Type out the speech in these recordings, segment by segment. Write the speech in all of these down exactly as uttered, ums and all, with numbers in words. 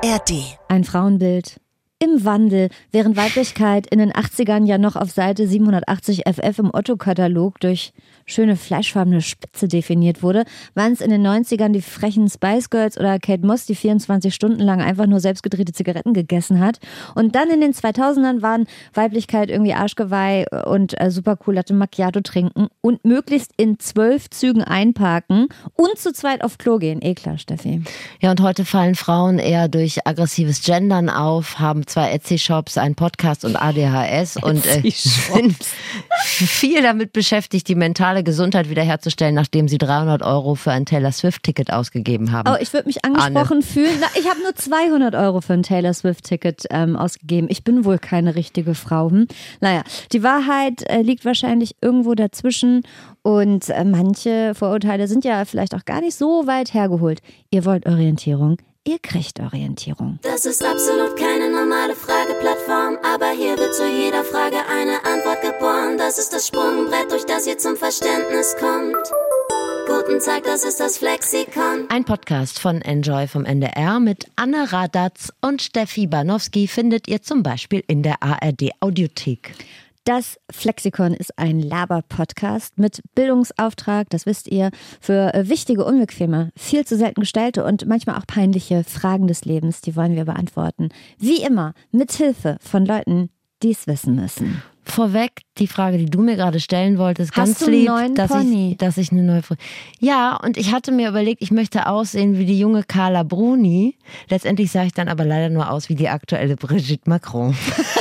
A R D. Ein Frauenbild im Wandel, während Weiblichkeit in den achtzigern ja noch auf Seite siebenhundertachtzig F F im Otto-Katalog durch schöne fleischfarbene Spitze definiert wurde, waren es in den neunzigern die frechen Spice Girls oder Kate Moss, die vierundzwanzig Stunden lang einfach nur selbstgedrehte Zigaretten gegessen hat. Und dann in den zweitausendern waren Weiblichkeit irgendwie Arschgeweih und äh, super cool Latte Macchiato trinken und möglichst in zwölf Zügen einparken und zu zweit auf Klo gehen. Eh klar, Steffi. Ja, und heute fallen Frauen eher durch aggressives Gendern auf, haben zwei Etsy-Shops, einen Podcast und A D H S und äh, sind viel damit beschäftigt, die mentale Gesundheit wiederherzustellen, nachdem sie dreihundert Euro für ein Taylor Swift-Ticket ausgegeben haben. Oh, ich würde mich angesprochen Anne. fühlen. Na, ich habe nur zweihundert Euro für ein Taylor Swift-Ticket ähm, ausgegeben. Ich bin wohl keine richtige Frau. Hm? Naja, die Wahrheit äh, liegt wahrscheinlich irgendwo dazwischen und äh, manche Vorurteile sind ja vielleicht auch gar nicht so weit hergeholt. Ihr wollt Orientierung? Ihr kriegt Orientierung. Das ist absolut keine normale Frageplattform, aber hier wird zu jeder Frage eine Antwort geboren. Das ist das Sprungbrett, durch das ihr zum Verständnis kommt. Guten Tag, das ist das Flexikon. Ein Podcast von Enjoy vom N D R mit Anne Radatz und Steffi Banowski findet ihr zum Beispiel in der A R D Audiothek. Das Flexikon ist ein Laber-Podcast mit Bildungsauftrag, das wisst ihr, für wichtige, unbequeme, viel zu selten gestellte und manchmal auch peinliche Fragen des Lebens, die wollen wir beantworten. Wie immer, mit Hilfe von Leuten, die es wissen müssen. Vorweg die Frage, die du mir gerade stellen wolltest, ganz Hast du einen lieb, neuen dass Pony? ich, dass ich eine neue Frage. Ja, und ich hatte mir überlegt, ich möchte aussehen wie die junge Carla Bruni. Letztendlich sah ich dann aber leider nur aus wie die aktuelle Brigitte Macron.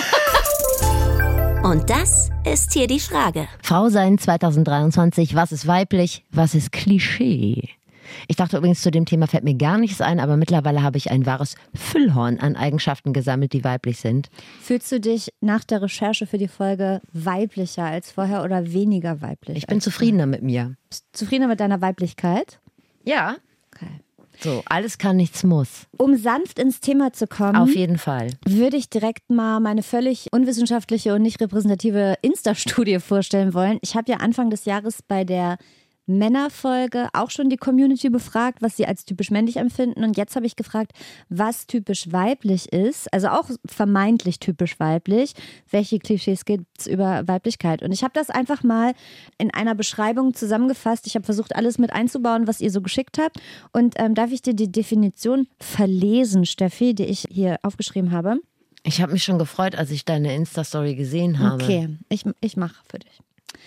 Und das ist hier die Frage. Frau sein zweitausenddreiundzwanzig, was ist weiblich, was ist Klischee? Ich dachte übrigens, zu dem Thema fällt mir gar nichts ein, aber mittlerweile habe ich ein wahres Füllhorn an Eigenschaften gesammelt, die weiblich sind. Fühlst du dich nach der Recherche für die Folge weiblicher als vorher oder weniger weiblich? Ich bin zufriedener mit mir. Bist du zufriedener mit deiner Weiblichkeit? Ja. Okay. So, alles kann, nichts muss. Um sanft ins Thema zu kommen, Auf jeden Fall. würde ich direkt mal meine völlig unwissenschaftliche und nicht repräsentative Insta-Studie vorstellen wollen. Ich habe ja Anfang des Jahres bei der Männerfolge auch schon die Community befragt, was sie als typisch männlich empfinden. Und jetzt habe ich gefragt, was typisch weiblich ist, also auch vermeintlich typisch weiblich. Welche Klischees gibt es über Weiblichkeit? Und ich habe das einfach mal in einer Beschreibung zusammengefasst. Ich habe versucht, alles mit einzubauen, was ihr so geschickt habt. Und ähm, darf ich dir die Definition verlesen, Steffi, die ich hier aufgeschrieben habe? Ich habe mich schon gefreut, als ich deine Insta-Story gesehen habe. Okay, ich, ich mache für dich.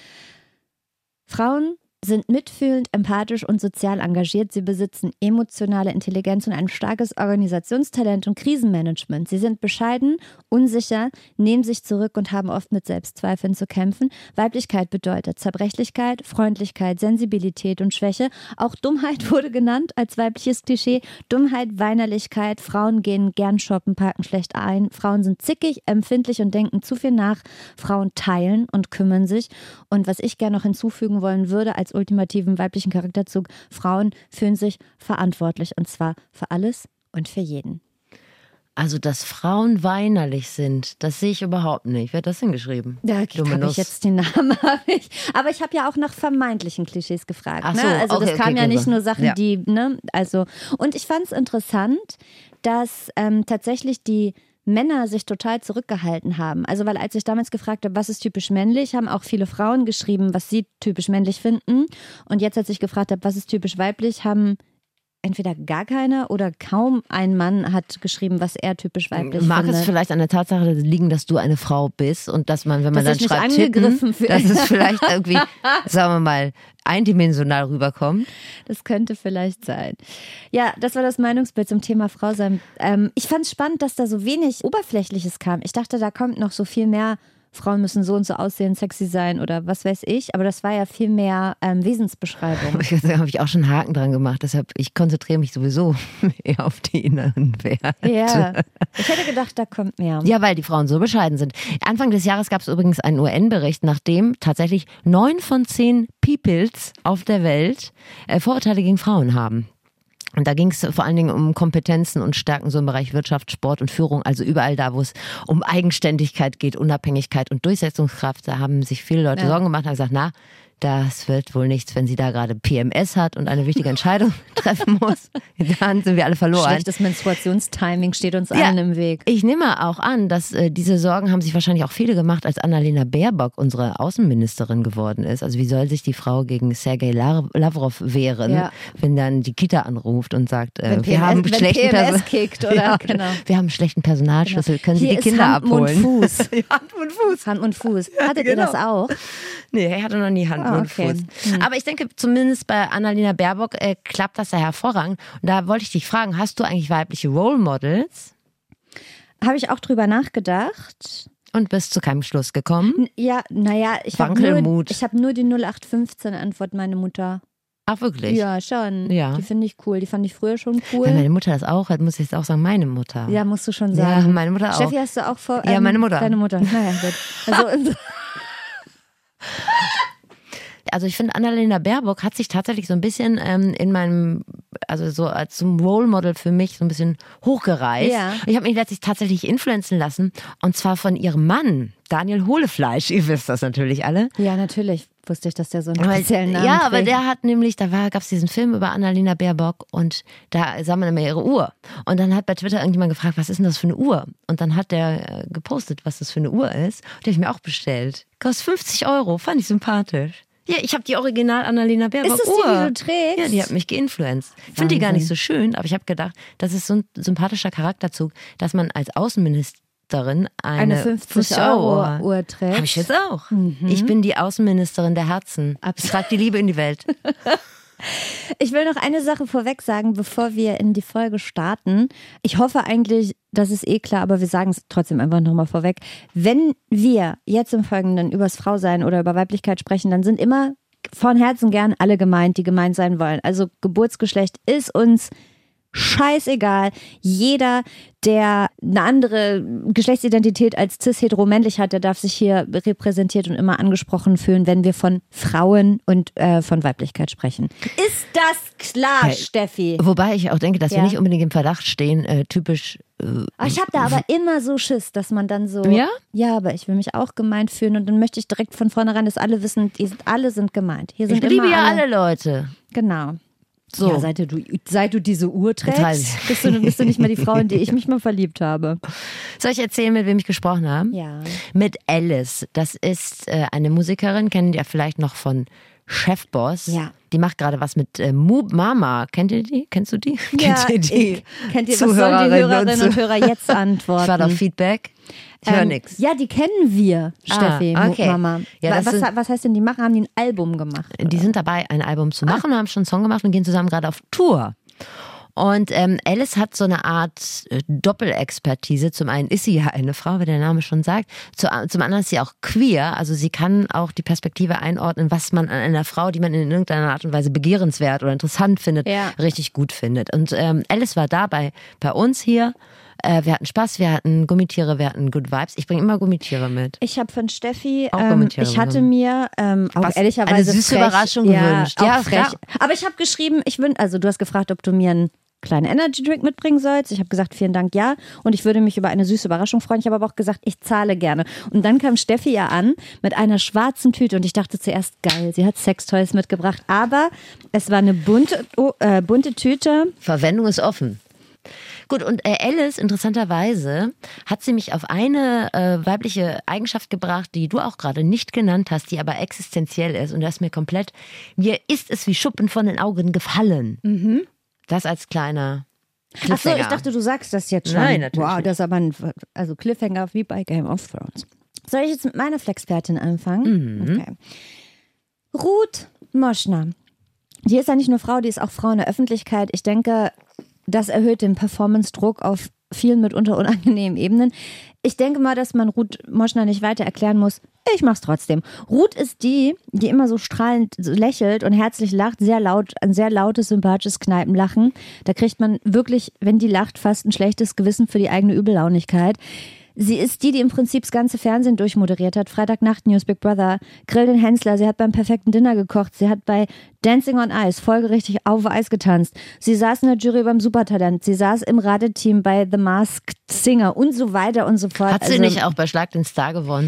Frauen sind mitfühlend, empathisch und sozial engagiert. Sie besitzen emotionale Intelligenz und ein starkes Organisationstalent und Krisenmanagement. Sie sind bescheiden, unsicher, nehmen sich zurück und haben oft mit Selbstzweifeln zu kämpfen. Weiblichkeit bedeutet Zerbrechlichkeit, Freundlichkeit, Sensibilität und Schwäche. Auch Dummheit wurde genannt als weibliches Klischee. Dummheit, Weinerlichkeit. Frauen gehen gern shoppen, parken schlecht ein. Frauen sind zickig, empfindlich und denken zu viel nach. Frauen teilen und kümmern sich. Und was ich gerne noch hinzufügen wollen würde als ultimativen weiblichen Charakterzug: Frauen fühlen sich verantwortlich und zwar für alles und für jeden. Also, dass Frauen weinerlich sind, das sehe ich überhaupt nicht. Wer hat das hingeschrieben? Ja, habe ich jetzt den Namen. Hab ich. Aber ich habe ja auch nach vermeintlichen Klischees gefragt. Ach so, ne? Also okay, das kamen okay, ja okay. nicht nur Sachen, Ja. die, ne, also. Und ich fand es interessant, dass ähm, tatsächlich die Männer sich total zurückgehalten haben. Also weil als ich damals gefragt habe, was ist typisch männlich, haben auch viele Frauen geschrieben, was sie typisch männlich finden. Und jetzt, als ich gefragt habe, was ist typisch weiblich, haben entweder gar keiner oder kaum ein Mann hat geschrieben, was er typisch weiblich Mag findet. es vielleicht an der Tatsache liegen, dass du eine Frau bist und dass man, wenn man Dass dann ich mich schreibt, angegriffen Titten, fühle. dass es vielleicht irgendwie, sagen wir mal, eindimensional rüberkommt. Das könnte vielleicht sein. Ja, das war das Meinungsbild zum Thema Frau sein. Ähm, ich fand es spannend, dass da so wenig Oberflächliches kam. Ich dachte, da kommt noch so viel mehr. Frauen müssen so und so aussehen, sexy sein oder was weiß ich. Aber das war ja viel mehr ähm, Wesensbeschreibung. Da habe ich auch schon einen Haken dran gemacht. Deshalb, ich konzentriere mich sowieso eher auf die inneren Werte. Ja, ich hätte gedacht, da kommt mehr. Ja, weil die Frauen so bescheiden sind. Anfang des Jahres gab es übrigens einen U N-Bericht, nachdem tatsächlich neun von zehn Peoples auf der Welt äh, Vorurteile gegen Frauen haben. Und da ging es vor allen Dingen um Kompetenzen und Stärken so im Bereich Wirtschaft, Sport und Führung, also überall da, wo es um Eigenständigkeit geht, Unabhängigkeit und Durchsetzungskraft. Da haben sich viele Leute ja. Sorgen gemacht und haben gesagt, na, das wird wohl nichts, wenn sie da gerade P M S hat und eine wichtige Entscheidung treffen muss. Dann sind wir alle verloren. Schlechtes Menstruationstiming steht uns Ja, allen im Weg. Ich nehme auch an, dass äh, diese Sorgen haben sich wahrscheinlich auch viele gemacht, als Annalena Baerbock unsere Außenministerin geworden ist. Also wie soll sich die Frau gegen Sergei Lavrov wehren, Ja. wenn dann die Kita anruft und sagt, äh, Wenn P M S, wir haben wenn schlechten P M S Perso- kickt, oder? Ja, Genau. wir haben einen schlechten Personalschlüssel, können Sie Hier die ist Kinder Hand, abholen? Mund, Fuß. Ja, Hand und Fuß. Hand und Fuß. Hattet ihr genau. das auch? Nee, er hatte noch nie Hand Ah, und okay. Fuß. Aber ich denke, zumindest bei Annalena Baerbock äh, klappt das ja hervorragend. Und da wollte ich dich fragen, hast du eigentlich weibliche Role Models? Habe ich auch drüber nachgedacht. Und bist zu keinem Schluss gekommen? N- Ja, naja, ich habe nur, Wankelmut. ich hab nur die null acht fünfzehn Antwort, meine Mutter. Ach, wirklich? Ja, schon. Ja. Die finde ich cool. Die fand ich früher schon Wenn cool. meine Mutter das auch hat, muss ich jetzt auch sagen, meine Mutter. Ja, musst du schon Ja, sagen. meine Mutter auch. Steffi, hast du auch vor? Ja, meine Mutter. Deine Mutter. Naja, gut. Also, Also ich finde, Annalena Baerbock hat sich tatsächlich so ein bisschen ähm, in meinem, also so als zum Role Model für mich so ein bisschen hochgereißt. Ja. Ich habe mich letztlich tatsächlich influenzen lassen und zwar von ihrem Mann, Daniel Hohlefleisch. Ihr wisst das natürlich alle. ja, natürlich wusste ich, dass der so einen Weil- speziellen Namen ja, trägt. aber der hat nämlich, da gab es diesen Film über Annalena Baerbock und da sah man immer ihre Uhr. Und dann hat bei Twitter irgendjemand gefragt, was ist denn das für eine Uhr? Und dann hat der äh, gepostet, was das für eine Uhr ist. Und die habe ich mir auch bestellt. Kostet fünfzig Euro, fand ich sympathisch. Ja, ich habe die Original Annalena Baerbock Ist das die, Uhr. die du trägst? Ja, die hat mich geinfluenced. Ich finde die gar nicht so schön, aber ich habe gedacht, das ist so ein sympathischer Charakterzug, dass man als Außenministerin eine, Eine fünfzig Euro Uhr trägt. Habe ich jetzt auch. Ich bin die Außenministerin der Herzen. Ich trage die Liebe in die Welt. Ich will noch eine Sache vorweg sagen, bevor wir in die Folge starten. Ich hoffe eigentlich, das ist eh klar, aber wir sagen es trotzdem einfach nochmal vorweg. Wenn wir jetzt im Folgenden übers Frausein oder über Weiblichkeit sprechen, dann sind immer von Herzen gern alle gemeint, die gemeint sein wollen. Also Geburtsgeschlecht ist uns scheißegal. Jeder, der eine andere Geschlechtsidentität als cis-hetero-männlich hat, der darf sich hier repräsentiert und immer angesprochen fühlen, wenn wir von Frauen und äh, von Weiblichkeit sprechen. Ist das klar, Hey. Steffi? Wobei ich auch denke, dass Ja. wir nicht unbedingt im Verdacht stehen, äh, typisch. Äh, Aber ich habe da aber immer so Schiss, dass man dann so, Ja? ja, aber ich will mich auch gemeint fühlen und dann möchte ich direkt von vornherein, dass alle wissen, die sind, alle sind gemeint. Hier sind ich liebe immer ja alle. alle Leute. Genau. So. Ja, seit du, seit du diese Uhr weiß trägst, ich. bist du, bist du nicht mehr die Frau, in die ich mich mal verliebt habe. Soll ich erzählen, mit wem ich gesprochen habe? Ja. Mit Alice. Das ist äh, eine Musikerin, kennt ihr vielleicht noch von Chefboss. Ja. Die macht gerade was mit äh, Moob Mama. Kennt ihr die? Kennst du die? Ja, Kennt ihr die? ich- Kennt ihr, was sollen die Zuhörerinnen Hörerinnen und Zuh- Hörer jetzt antworten? Ich war auf Feedback. Ich höre Ähm, nix. Ja, die kennen wir, Steffi, Ah, okay. Mama. Ja, Wa- das was, sind- was heißt denn, die machen, haben die ein Album gemacht? Die sind dabei, ein Album zu machen, haben schon einen Song gemacht und gehen zusammen gerade auf Tour. Und ähm, Alice hat so eine Art äh, Doppelexpertise. Zum einen ist sie ja eine Frau, wie der Name schon sagt. Zu, zum anderen ist sie auch queer. Also sie kann auch die Perspektive einordnen, was man an einer Frau, die man in irgendeiner Art und Weise begehrenswert oder interessant findet, Ja. richtig gut findet. Und ähm, Alice war da bei, bei uns hier. Äh, wir hatten Spaß, wir hatten Gummitiere, wir hatten Good Vibes. Ich bringe immer Gummitiere mit. Ich habe von Steffi, Auch ähm, Kommentiere ich hatte bekommen. mir ähm, auch Was? ehrlicherweise Eine süße frech, Überraschung ja, gewünscht. Auch Ja, frech. klar. Aber ich habe geschrieben, ich wün, also du hast gefragt, ob du mir einen kleinen Energy Drink mitbringen sollst. Ich habe gesagt, vielen Dank, ja. Und ich würde mich über eine süße Überraschung freuen. Ich habe aber auch gesagt, ich zahle gerne. Und dann kam Steffi ja an mit einer schwarzen Tüte und ich dachte zuerst, geil, sie hat Sextoys mitgebracht. Aber es war eine bunte, oh, äh, bunte Tüte. Verwendung ist offen. Gut, und äh, Alice, interessanterweise, hat sie mich auf eine äh, weibliche Eigenschaft gebracht, die du auch gerade nicht genannt hast, die aber existenziell ist. Und das ist mir komplett, mir ist es wie Schuppen von den Augen gefallen. Mhm. Das als kleiner Ach so, Cliffhanger. ich dachte, du sagst das jetzt schon. Nein, natürlich Wow, nicht. das ist aber ein also Cliffhanger wie bei Game of Thrones. Soll ich jetzt mit meiner Flexpertin anfangen? Mhm. Okay. Ruth Moschner. Die ist ja nicht nur Frau, die ist auch Frau in der Öffentlichkeit. Ich denke, das erhöht den Performance-Druck auf vielen mitunter unangenehmen Ebenen. Ich denke mal, dass man Ruth Moschner nicht weiter erklären muss. Ich mach's trotzdem. Ruth ist die, die immer so strahlend lächelt und herzlich lacht, sehr laut, ein sehr lautes, sympathisches Kneipenlachen. Da kriegt man wirklich, wenn die lacht, fast ein schlechtes Gewissen für die eigene Übellaunigkeit. Sie ist die, die im Prinzip das ganze Fernsehen durchmoderiert hat. Freitagnacht News, Big Brother, Grill den Hensler. Sie hat beim perfekten Dinner gekocht. Sie hat bei Dancing on Ice folgerichtig auf Eis getanzt. Sie saß in der Jury beim Supertalent. Sie saß im Radeteam bei The Masked Singer und so weiter und so fort. Hat sie Also, nicht auch bei Schlag den Star gewonnen?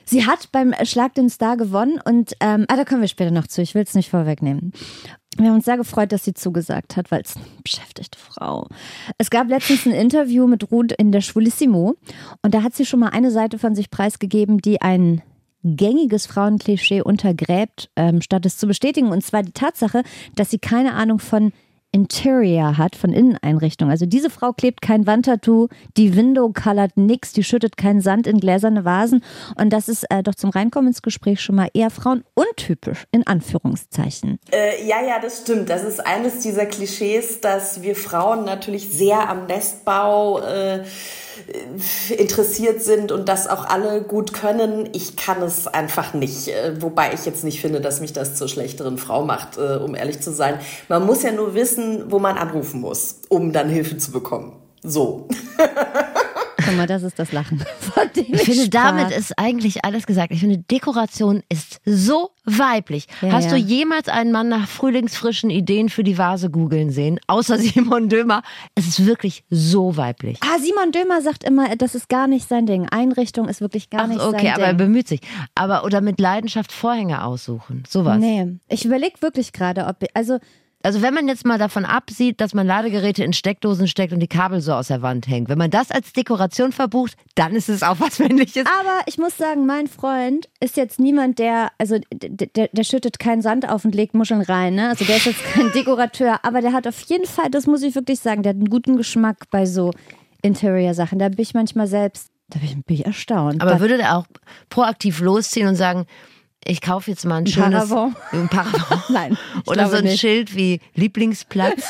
Sie hat beim Schlag den Star gewonnen und ähm, ah, da kommen wir später noch zu, ich will es nicht vorwegnehmen. Wir haben uns sehr gefreut, dass sie zugesagt hat, weil es eine beschäftigte Frau. Es gab letztens ein Interview mit Ruth in der Schwulissimo und da hat sie schon mal eine Seite von sich preisgegeben, die ein gängiges Frauenklischee untergräbt, ähm, statt es zu bestätigen. Und zwar die Tatsache, dass sie keine Ahnung von Interior hat, von Inneneinrichtung. Also diese Frau klebt kein Wandtattoo, die Window-colored nix, die schüttet keinen Sand in gläserne Vasen. Und das ist äh, doch zum Reinkommen ins Gespräch schon mal eher frauenuntypisch, in Anführungszeichen. Äh, ja, ja, das stimmt. Das ist eines dieser Klischees, dass wir Frauen natürlich sehr am Nestbau äh, interessiert sind und das auch alle gut können. Ich kann es einfach nicht. Äh, wobei ich jetzt nicht finde, dass mich das zur schlechteren Frau macht, äh, um ehrlich zu sein. Man muss ja nur wissen, wo man anrufen muss, um dann Hilfe zu bekommen. So. Guck mal, das ist das Lachen. Ich, ich finde, sprach. Damit ist eigentlich alles gesagt. Ich finde, Dekoration ist so weiblich. Ja, Hast ja. du jemals einen Mann nach frühlingsfrischen Ideen für die Vase googeln sehen? Außer Simon Dömer. Es ist wirklich so weiblich. Ah, Simon Dömer sagt immer, das ist gar nicht sein Ding. Einrichtung ist wirklich gar Ach, nicht okay, sein Ding. Okay, aber er bemüht sich. Aber, oder mit Leidenschaft Vorhänge aussuchen. Sowas. Nee, ich überlege wirklich gerade, ob, also... Also wenn man jetzt mal davon absieht, dass man Ladegeräte in Steckdosen steckt und die Kabel so aus der Wand hängen. Wenn man das als Dekoration verbucht, dann ist es auch was Männliches. Aber ich muss sagen, mein Freund ist jetzt niemand, der, also der, der, der schüttet keinen Sand auf und legt Muscheln rein. Ne? Also der ist jetzt kein Dekorateur. Aber der hat auf jeden Fall, das muss ich wirklich sagen, der hat einen guten Geschmack bei so Interior-Sachen. Da bin ich manchmal selbst, da bin ich, bin ich erstaunt. Aber da, würde der auch proaktiv losziehen und sagen... Ich kaufe jetzt mal ein schönes Paravent. Ein Paravent. Nein. Oder so ein nicht. Schild wie Lieblingsplatz.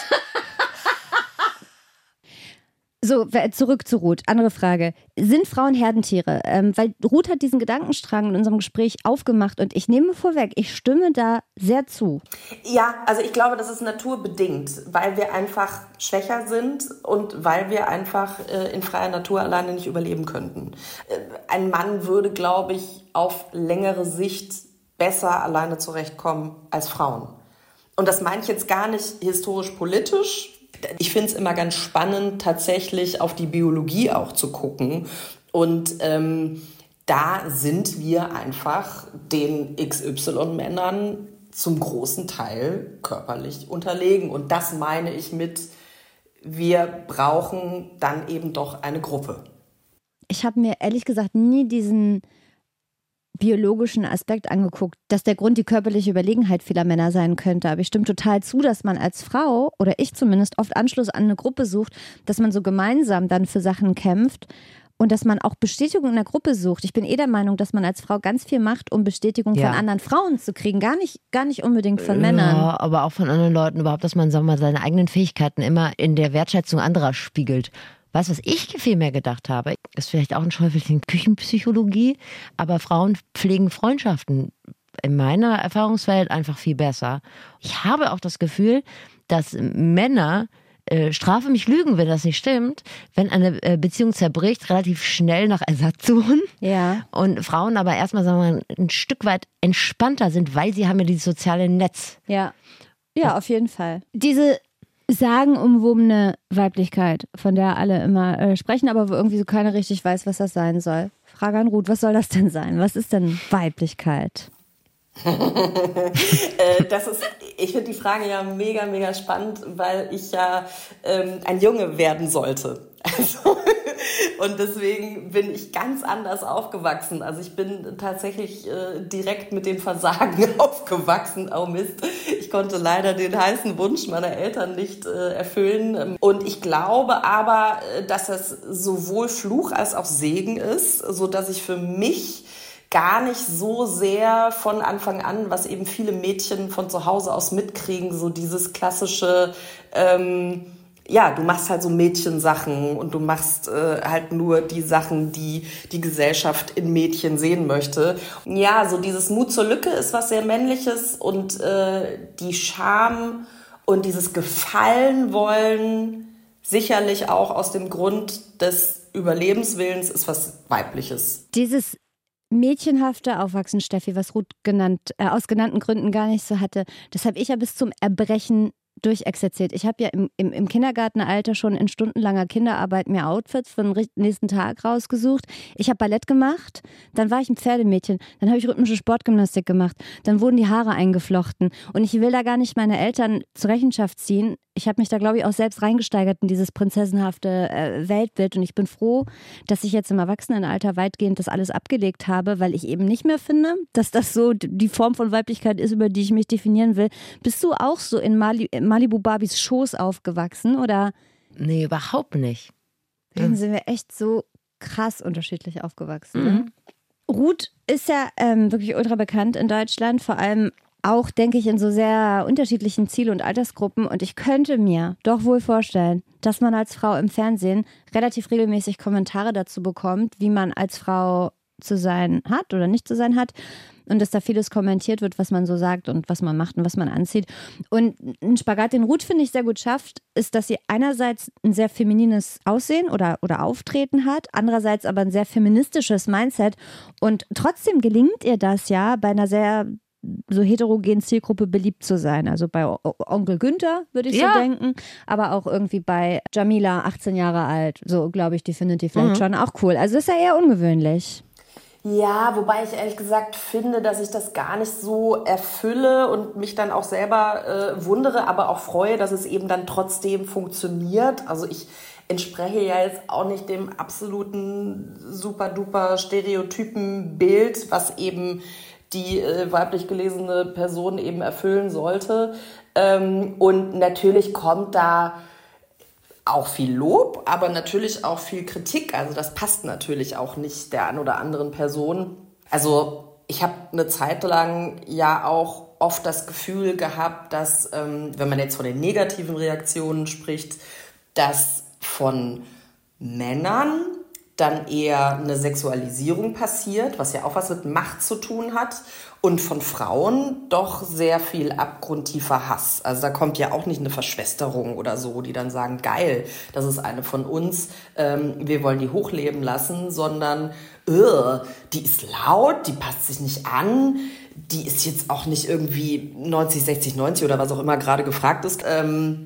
So, zurück zu Ruth. Andere Frage. Sind Frauen Herdentiere? Ähm, weil Ruth hat diesen Gedankenstrang in unserem Gespräch aufgemacht und ich nehme vorweg, ich stimme da sehr zu. Ja, also ich glaube, das ist naturbedingt, weil wir einfach schwächer sind und weil wir einfach äh, in freier Natur alleine nicht überleben könnten. Äh, ein Mann würde, glaube ich, auf längere Sicht besser alleine zurechtkommen als Frauen. Und das meine ich jetzt gar nicht historisch-politisch. Ich finde es immer ganz spannend, tatsächlich auf die Biologie auch zu gucken. Und ähm, da sind wir einfach den X Y-Männern zum großen Teil körperlich unterlegen. Und das meine ich mit, wir brauchen dann eben doch eine Gruppe. Ich habe mir ehrlich gesagt nie diesen biologischen Aspekt angeguckt, dass der Grund die körperliche Überlegenheit vieler Männer sein könnte. Aber ich stimme total zu, dass man als Frau, oder ich zumindest, oft Anschluss an eine Gruppe sucht, dass man so gemeinsam dann für Sachen kämpft und dass man auch Bestätigung in der Gruppe sucht. Ich bin eh der Meinung, dass man als Frau ganz viel macht, um Bestätigung ja. von anderen Frauen zu kriegen. Gar nicht, gar nicht unbedingt von ja, Männern. Aber auch von anderen Leuten überhaupt, dass man, sagen wir mal, seine eigenen Fähigkeiten immer in der Wertschätzung anderer spiegelt. Weißt du, was ich viel mehr gedacht habe? Ist vielleicht auch ein Schäufelchen Küchenpsychologie, aber Frauen pflegen Freundschaften in meiner Erfahrungswelt einfach viel besser. Ich habe auch das Gefühl, dass Männer, äh, strafe mich Lügen, wenn das nicht stimmt, wenn eine äh, Beziehung zerbricht, relativ schnell nach Ersatz suchen. Ja. Und Frauen aber erstmal, sagen wir mal, ein Stück weit entspannter sind, weil sie haben ja dieses soziale Netz. Ja, ja, auf jeden Fall. Diese sagenumwobene Weiblichkeit, von der alle immer äh, sprechen, aber wo irgendwie so keiner richtig weiß, was das sein soll. Frage an Ruth, was soll das denn sein? Was ist denn Weiblichkeit? äh, das ist, ich finde die Frage ja mega, mega spannend, weil ich ja ähm, ein Junge werden sollte. Also, und deswegen bin ich ganz anders aufgewachsen. Also ich bin tatsächlich äh, direkt mit dem Versagen aufgewachsen. Oh Mist, ich konnte leider den heißen Wunsch meiner Eltern nicht äh, erfüllen. Und ich glaube aber, dass es sowohl Fluch als auch Segen ist, so dass ich für mich gar nicht so sehr von Anfang an, was eben viele Mädchen von zu Hause aus mitkriegen, so dieses klassische, ähm, ja, du machst halt so Mädchensachen und du machst äh, halt nur die Sachen, die die Gesellschaft in Mädchen sehen möchte. Ja, so dieses Mut zur Lücke ist was sehr Männliches und äh, die Scham und dieses Gefallen wollen sicherlich auch aus dem Grund des Überlebenswillens ist was Weibliches. Dieses mädchenhafte Aufwachsen, Steffi, was Ruth genannt, äh, aus genannten Gründen gar nicht so hatte, das habe ich ja bis zum Erbrechen durchexerziert. Ich habe ja im, im, im Kindergartenalter schon in stundenlanger Kinderarbeit mir Outfits für den nächsten Tag rausgesucht. Ich habe Ballett gemacht, dann war ich ein Pferdemädchen, dann habe ich rhythmische Sportgymnastik gemacht, dann wurden die Haare eingeflochten und ich will da gar nicht meine Eltern zur Rechenschaft ziehen. Ich habe mich da, glaube ich, auch selbst reingesteigert in dieses prinzessenhafte äh, Weltbild und ich bin froh, dass ich jetzt im Erwachsenenalter weitgehend das alles abgelegt habe, weil ich eben nicht mehr finde, dass das so die Form von Weiblichkeit ist, über die ich mich definieren will. Bist du auch so in Mali, Malibu Barbies Schoß aufgewachsen, oder? Nee, überhaupt nicht. Dann sind wir echt so krass unterschiedlich aufgewachsen. Mhm. Ruth ist ja ähm, wirklich ultra bekannt in Deutschland, vor allem auch, denke ich, in so sehr unterschiedlichen Ziel- und Altersgruppen. Und ich könnte mir doch wohl vorstellen, dass man als Frau im Fernsehen relativ regelmäßig Kommentare dazu bekommt, wie man als Frau zu sein hat oder nicht zu sein hat. Und dass da vieles kommentiert wird, was man so sagt und was man macht und was man anzieht. Und ein Spagat, den Ruth, finde ich, sehr gut schafft, ist, dass sie einerseits ein sehr feminines Aussehen oder, oder Auftreten hat, andererseits aber ein sehr feministisches Mindset. Und trotzdem gelingt ihr das ja, bei einer sehr so heterogenen Zielgruppe beliebt zu sein. Also bei o- Onkel Günther, würde ich Ja. so denken, aber auch irgendwie bei Jamila, achtzehn Jahre alt. So, glaube ich, die findet die vielleicht Mhm. schon auch cool. Also ist ja eher ungewöhnlich. Ja, wobei ich ehrlich gesagt finde, dass ich das gar nicht so erfülle und mich dann auch selber äh, wundere, aber auch freue, dass es eben dann trotzdem funktioniert. Also ich entspreche ja jetzt auch nicht dem absoluten super-duper Stereotypen-Bild, was eben die äh, weiblich gelesene Person eben erfüllen sollte. Ähm, und natürlich kommt da auch viel Lob, aber natürlich auch viel Kritik. Also das passt natürlich auch nicht der ein oder anderen Person. Also ich habe eine Zeit lang ja auch oft das Gefühl gehabt, dass, ähm, wenn man jetzt von den negativen Reaktionen spricht, dass von Männern dann eher eine Sexualisierung passiert, was ja auch was mit Macht zu tun hat. Und von Frauen doch sehr viel abgrundtiefer Hass. Also da kommt ja auch nicht eine Verschwesterung oder so, die dann sagen, geil, das ist eine von uns, ähm, wir wollen die hochleben lassen, sondern uh, die ist laut, die passt sich nicht an, die ist jetzt auch nicht irgendwie neunzig, sechzig, neunzig oder was auch immer gerade gefragt ist. Ähm,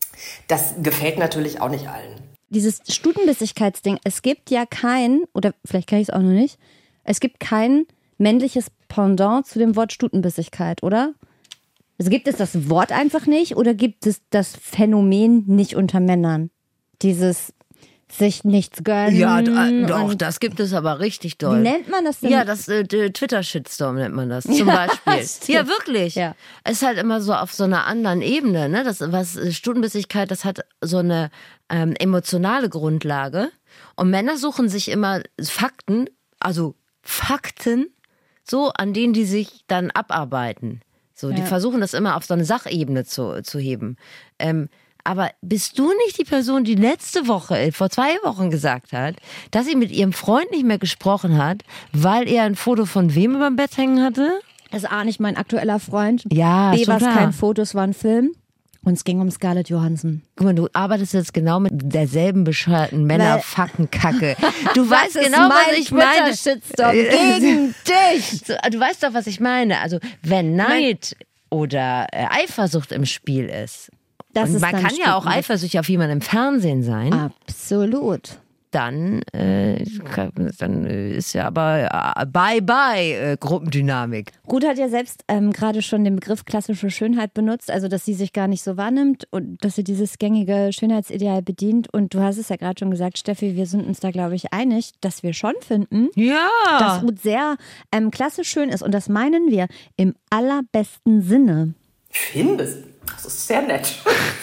das gefällt natürlich auch nicht allen. Dieses Stutenbissigkeitsding, es gibt ja kein, oder vielleicht kann ich es auch noch nicht, es gibt kein männliches Pendant zu dem Wort Stutenbissigkeit, oder? Also gibt es das Wort einfach nicht oder gibt es das Phänomen nicht unter Männern? Dieses sich nichts gönnen. Ja, d- doch, das gibt es aber richtig doll. Wie nennt man das denn? Ja, das äh, Twitter-Shitstorm nennt man das zum Beispiel. stimmt. Ja, wirklich. Ja. Es ist halt immer so auf so einer anderen Ebene. Ne? Das, was Stutenbissigkeit, das hat so eine ähm, emotionale Grundlage. Und Männer suchen sich immer Fakten, also Fakten, so an denen die sich dann abarbeiten. So, die Ja. versuchen das immer auf so eine Sachebene zu, zu heben. Ähm, aber bist du nicht die Person, die letzte Woche, vor zwei Wochen gesagt hat, dass sie mit ihrem Freund nicht mehr gesprochen hat, weil er ein Foto von wem über dem Bett hängen hatte? Das ist A, nicht mein aktueller Freund. Ja, B, schon war es klar. kein Foto, es war ein Film. Und es ging um Scarlett Johansson. Guck mal, du arbeitest jetzt genau mit derselben bescheuerten Männerfackenkacke. Du weißt ist genau, was mein ich meine. Twitter-Shitstorm gegen dich. So, du weißt doch, was ich meine. Also, wenn Neid oder äh, Eifersucht im Spiel ist, Das und ist man dann kann ja auch Stutenbiss- eifersüchtig auf jemanden im Fernsehen sein, Absolut. dann, äh, dann ist ja aber äh, bye-bye äh, Gruppendynamik. Ruth hat ja selbst ähm, gerade schon den Begriff klassische Schönheit benutzt, also dass sie sich gar nicht so wahrnimmt und dass sie dieses gängige Schönheitsideal bedient. Und du hast es ja gerade schon gesagt, Steffi, wir sind uns da, glaube ich, einig, dass wir schon finden, Ja. dass Ruth sehr ähm, klassisch schön ist. Und das meinen wir im allerbesten Sinne. Ich finde es, das ist sehr nett.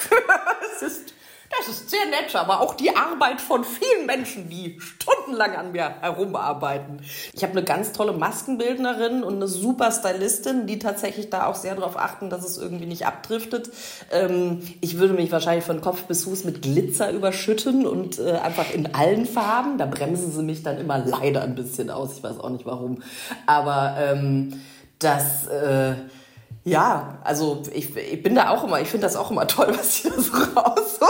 das, ist, das ist sehr nett, aber auch die Arbeit von vielen Menschen, die stundenlang an mir herumarbeiten. Ich habe eine ganz tolle Maskenbildnerin und eine super Stylistin, die tatsächlich da auch sehr darauf achten, dass es irgendwie nicht abdriftet. Ähm, ich würde mich wahrscheinlich von Kopf bis Fuß mit Glitzer überschütten und äh, einfach in allen Farben. Da bremsen sie mich dann immer leider ein bisschen aus. Ich weiß auch nicht warum. Aber ähm, das... Äh, Ja, also ich, ich bin da auch immer, ich finde das auch immer toll, was sie da so rausholen.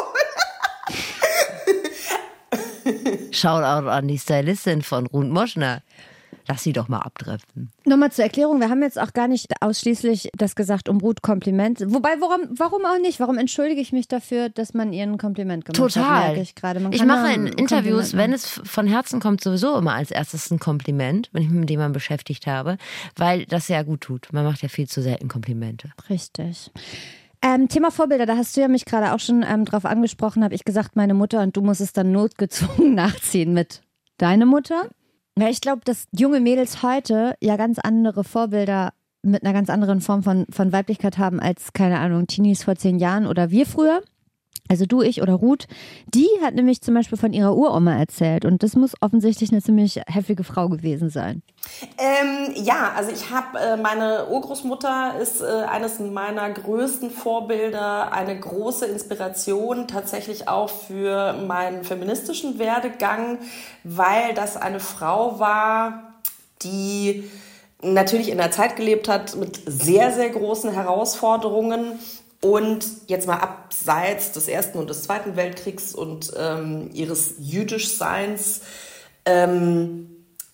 Shoutout an die Stylistin von Ruth Moschner. lass sie doch mal abdriften. Nochmal zur Erklärung, wir haben jetzt auch gar nicht ausschließlich das gesagt, um Ruth Kompliment. Wobei, warum, warum auch nicht? Warum entschuldige ich mich dafür, dass man ihr ein Kompliment gemacht Total. hat? Total. Ich, gerade. Man ich kann mache in Interviews, machen. wenn es von Herzen kommt, sowieso immer als erstes ein Kompliment, wenn ich mich mit jemandem beschäftigt habe, weil das sehr gut tut. Man macht ja viel zu selten Komplimente. Richtig. Ähm, Thema Vorbilder, da hast du ja mich gerade auch schon ähm, drauf angesprochen, habe ich gesagt, meine Mutter, und du musst es dann notgezwungen nachziehen mit deine Mutter. Ja, ich glaube, dass junge Mädels heute ja ganz andere Vorbilder mit einer ganz anderen Form von, von Weiblichkeit haben als, keine Ahnung, Teenies vor zehn Jahren oder wir früher. Also du, ich oder Ruth, die hat nämlich zum Beispiel von ihrer Uroma erzählt und das muss offensichtlich eine ziemlich heftige Frau gewesen sein. Ähm, ja, also ich habe, äh, meine Urgroßmutter ist äh, eines meiner größten Vorbilder, eine große Inspiration tatsächlich auch für meinen feministischen Werdegang, weil das eine Frau war, die natürlich in einer Zeit gelebt hat mit sehr, sehr großen Herausforderungen. Und jetzt mal abseits des Ersten und des Zweiten Weltkriegs und ähm, ihres Jüdischseins ähm,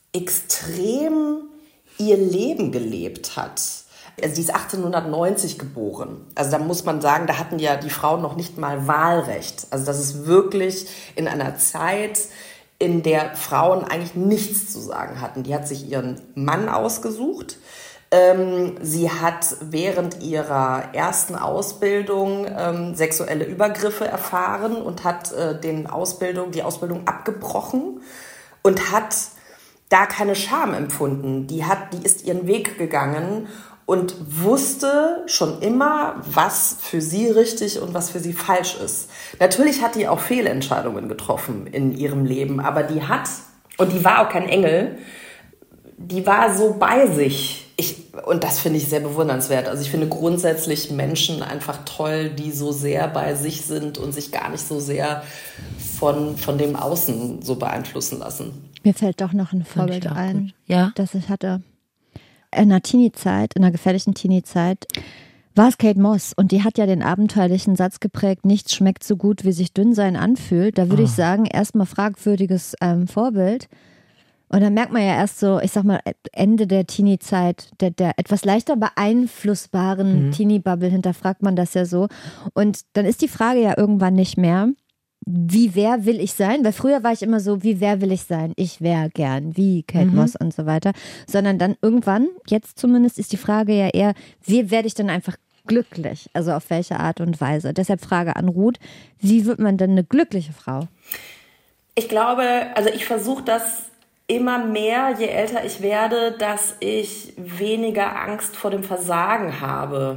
extrem ihr Leben gelebt hat. Also die ist achtzehnhundertneunzig geboren. Also da muss man sagen, da hatten ja die Frauen noch nicht mal Wahlrecht. Also das ist wirklich in einer Zeit, in der Frauen eigentlich nichts zu sagen hatten. Die hat sich ihren Mann ausgesucht. Ähm, sie hat während ihrer ersten Ausbildung ähm, sexuelle Übergriffe erfahren und hat äh, den Ausbildung, die Ausbildung abgebrochen und hat da keine Scham empfunden. Die hat, die ist ihren Weg gegangen und wusste schon immer, was für sie richtig und was für sie falsch ist. Natürlich hat die auch Fehlentscheidungen getroffen in ihrem Leben, aber die hat, und die war auch kein Engel, die war so bei sich. Ich, und das finde ich sehr bewundernswert. Also ich finde grundsätzlich Menschen einfach toll, die so sehr bei sich sind und sich gar nicht so sehr von, von dem Außen so beeinflussen lassen. Mir fällt doch noch ein Vorbild ein, ja? das ich hatte. In einer Teenie-Zeit, in einer gefährlichen Teenie-Zeit, war es Kate Moss. Und die hat ja den abenteuerlichen Satz geprägt, nichts schmeckt so gut, wie sich dünn sein anfühlt. Da würde oh. ich sagen, erstmal fragwürdiges ähm, Vorbild. Und dann merkt man ja erst so, ich sag mal, Ende der Teenie-Zeit, der, der etwas leichter beeinflussbaren mhm. Teenie-Bubble, hinterfragt man das ja so. Und dann ist die Frage ja irgendwann nicht mehr, wie wer will ich sein? Weil früher war ich immer so, wie wer will ich sein? Ich wäre gern, wie Kate mhm. Moss und so weiter. Sondern dann irgendwann, jetzt zumindest, ist die Frage ja eher, wie werde ich dann einfach glücklich? Also auf welche Art und Weise? Deshalb Frage an Ruth, wie wird man denn eine glückliche Frau? Ich glaube, also ich versuche das immer mehr, je älter ich werde, dass ich weniger Angst vor dem Versagen habe.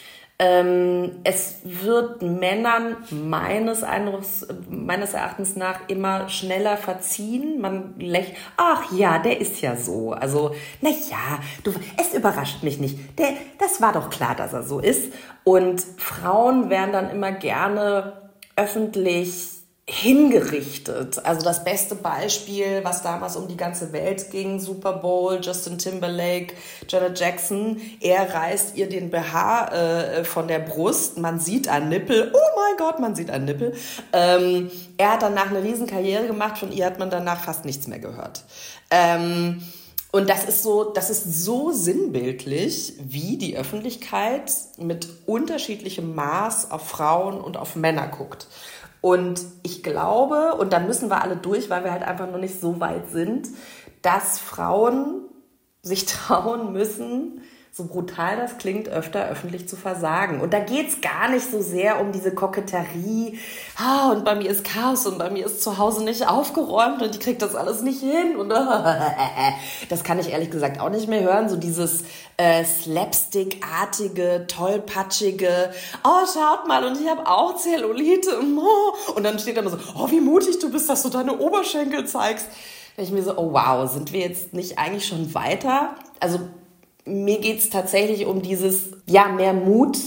Ähm, es wird Männern meines Eindrucks, meines Erachtens nach immer schneller verziehen. Man lächelt, ach ja, der ist ja so. Also, na ja, du, es überrascht mich nicht. Der, das war doch klar, dass er so ist. Und Frauen werden dann immer gerne öffentlich hingerichtet. Also das beste Beispiel, was damals um die ganze Welt ging, Super Bowl, Justin Timberlake, Janet Jackson, er reißt ihr den B H äh, von der Brust, man sieht einen Nippel, oh mein Gott, man sieht einen Nippel. Ähm, er hat danach eine riesen Karriere gemacht, von ihr hat man danach fast nichts mehr gehört. Ähm, und das ist so, das ist so sinnbildlich, wie die Öffentlichkeit mit unterschiedlichem Maß auf Frauen und auf Männer guckt. Und ich glaube, und da müssen wir alle durch, weil wir halt einfach noch nicht so weit sind, dass Frauen sich trauen müssen, so brutal das klingt, öfter öffentlich zu versagen. Und da geht's gar nicht so sehr um diese Koketterie. Ah, und bei mir ist Chaos und bei mir ist zu Hause nicht aufgeräumt und ich krieg das alles nicht hin. Und das kann ich ehrlich gesagt auch nicht mehr hören. So dieses äh, Slapstick-artige, tollpatschige, oh, schaut mal, und ich habe auch Zellulite. Und dann steht da immer so, oh, wie mutig du bist, dass du deine Oberschenkel zeigst. Da ich mir so, oh wow, sind wir jetzt nicht eigentlich schon weiter? Also mir geht's tatsächlich um dieses, ja, mehr Mut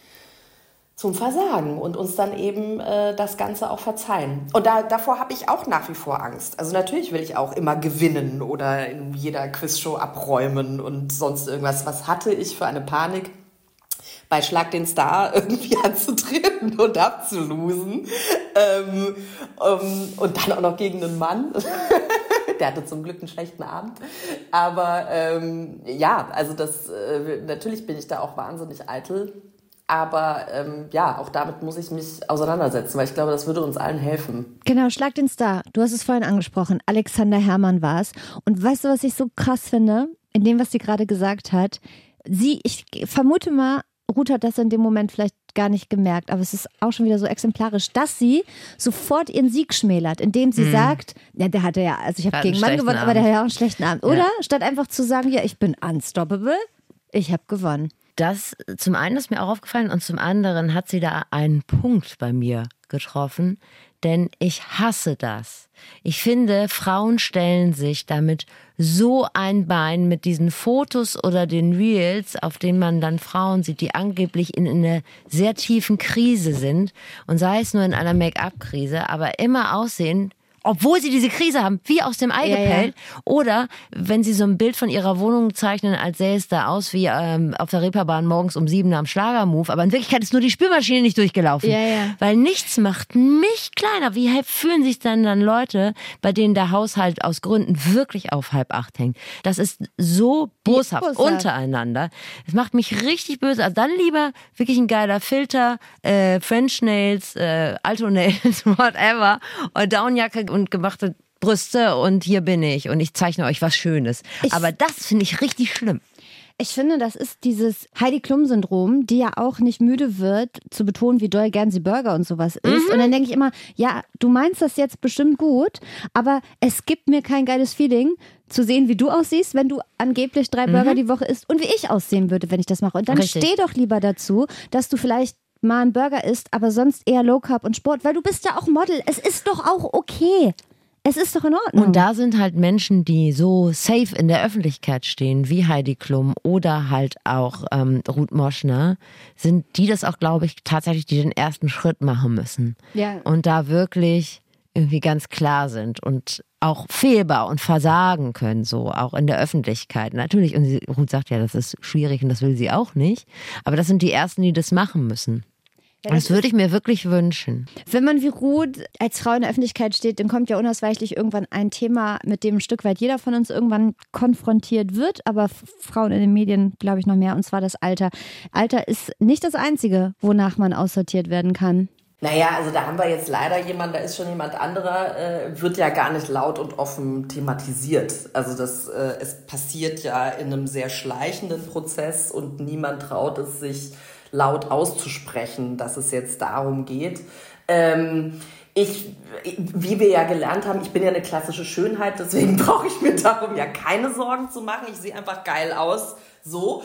zum Versagen und uns dann eben äh, das Ganze auch verzeihen. Und da, davor habe ich auch nach wie vor Angst. Also natürlich will ich auch immer gewinnen oder in jeder Quizshow abräumen und sonst irgendwas. Was hatte ich für eine Panik, bei Schlag den Star irgendwie anzutreten und abzulosen. Ähm, um, und dann auch noch gegen einen Mann. Der hatte zum Glück einen schlechten Abend. Aber ähm, ja, also das äh, natürlich bin ich da auch wahnsinnig eitel. Aber ähm, ja, auch damit muss ich mich auseinandersetzen, weil ich glaube, das würde uns allen helfen. Genau, Schlag den Star. Du hast es vorhin angesprochen. Alexander Herrmann war es. Und weißt du, was ich so krass finde, in dem, was sie gerade gesagt hat? Sie, ich vermute mal, Ruth hat das in dem Moment vielleicht gar nicht gemerkt, aber es ist auch schon wieder so exemplarisch, dass sie sofort ihren Sieg schmälert, indem sie hm. sagt, ja, der hatte ja, also ich habe gegen Mann gewonnen, Abend. aber der hat ja auch einen schlechten Abend. Oder? Ja. Statt einfach zu sagen, ja, ich bin unstoppable, ich habe gewonnen. Das zum einen ist mir auch aufgefallen und zum anderen hat sie da einen Punkt bei mir getroffen, denn ich hasse das. Ich finde, Frauen stellen sich damit so ein Bein mit diesen Fotos oder den Reels, auf denen man dann Frauen sieht, die angeblich in einer sehr tiefen Krise sind und sei es nur in einer Make-up-Krise, aber immer aussehen, obwohl sie diese Krise haben, wie aus dem Ei ja, gepellt. Ja. Oder wenn sie so ein Bild von ihrer Wohnung zeichnen, als sähe es da aus wie ähm, auf der Reeperbahn morgens um sieben am Schlagermove. Aber in Wirklichkeit ist nur die Spülmaschine nicht durchgelaufen. Ja, ja. Weil nichts macht mich kleiner. Wie fühlen sich dann dann Leute, bei denen der Haushalt aus Gründen wirklich auf halb acht hängt? Das ist so boshaft, boshaft. untereinander. Es macht mich richtig böse. Also dann lieber wirklich ein geiler Filter, äh, French Nails, äh, Alto Nails, whatever, und Downjacke und gemachte Brüste und hier bin ich und ich zeichne euch was Schönes. Ich, Aber das finde ich richtig schlimm. Ich finde, das ist dieses Heidi-Klum-Syndrom, die ja auch nicht müde wird, zu betonen, wie doll gern sie Burger und sowas isst. Mhm. Und dann denke ich immer, ja, du meinst das jetzt bestimmt gut, aber es gibt mir kein geiles Feeling, zu sehen, wie du aussiehst, wenn du angeblich drei mhm. Burger die Woche isst und wie ich aussehen würde, wenn ich das mache. Und dann Richtig. steh doch lieber dazu, dass du vielleicht mal einen Burger isst, aber sonst eher Low Carb und Sport, weil du bist ja auch Model. Es ist doch auch okay. Es ist doch in Ordnung. Und da sind halt Menschen, die so safe in der Öffentlichkeit stehen, wie Heidi Klum oder halt auch ähm, Ruth Moschner, sind die das auch, glaube ich, tatsächlich, die den ersten Schritt machen müssen. Ja. Und da wirklich irgendwie ganz klar sind und auch fehlbar und versagen können, so auch in der Öffentlichkeit. Natürlich, und sie, Ruth sagt ja, das ist schwierig und das will sie auch nicht, aber das sind die Ersten, die das machen müssen. Ja, das, das würde ich mir wirklich wünschen. Wenn man wie Ruth als Frau in der Öffentlichkeit steht, dann kommt ja unausweichlich irgendwann ein Thema, mit dem ein Stück weit jeder von uns irgendwann konfrontiert wird, aber Frauen in den Medien, glaube ich, noch mehr, und zwar das Alter. Alter ist nicht das Einzige, wonach man aussortiert werden kann. Naja, also da haben wir jetzt leider jemanden, da ist schon jemand anderer, äh, wird ja gar nicht laut und offen thematisiert. Also das, äh, es passiert ja in einem sehr schleichenden Prozess und niemand traut es sich laut auszusprechen, dass es jetzt darum geht. Ähm, ich, wie wir ja gelernt haben, ich bin ja eine klassische Schönheit, deswegen brauche ich mir darum ja keine Sorgen zu machen. Ich sehe einfach geil aus, so.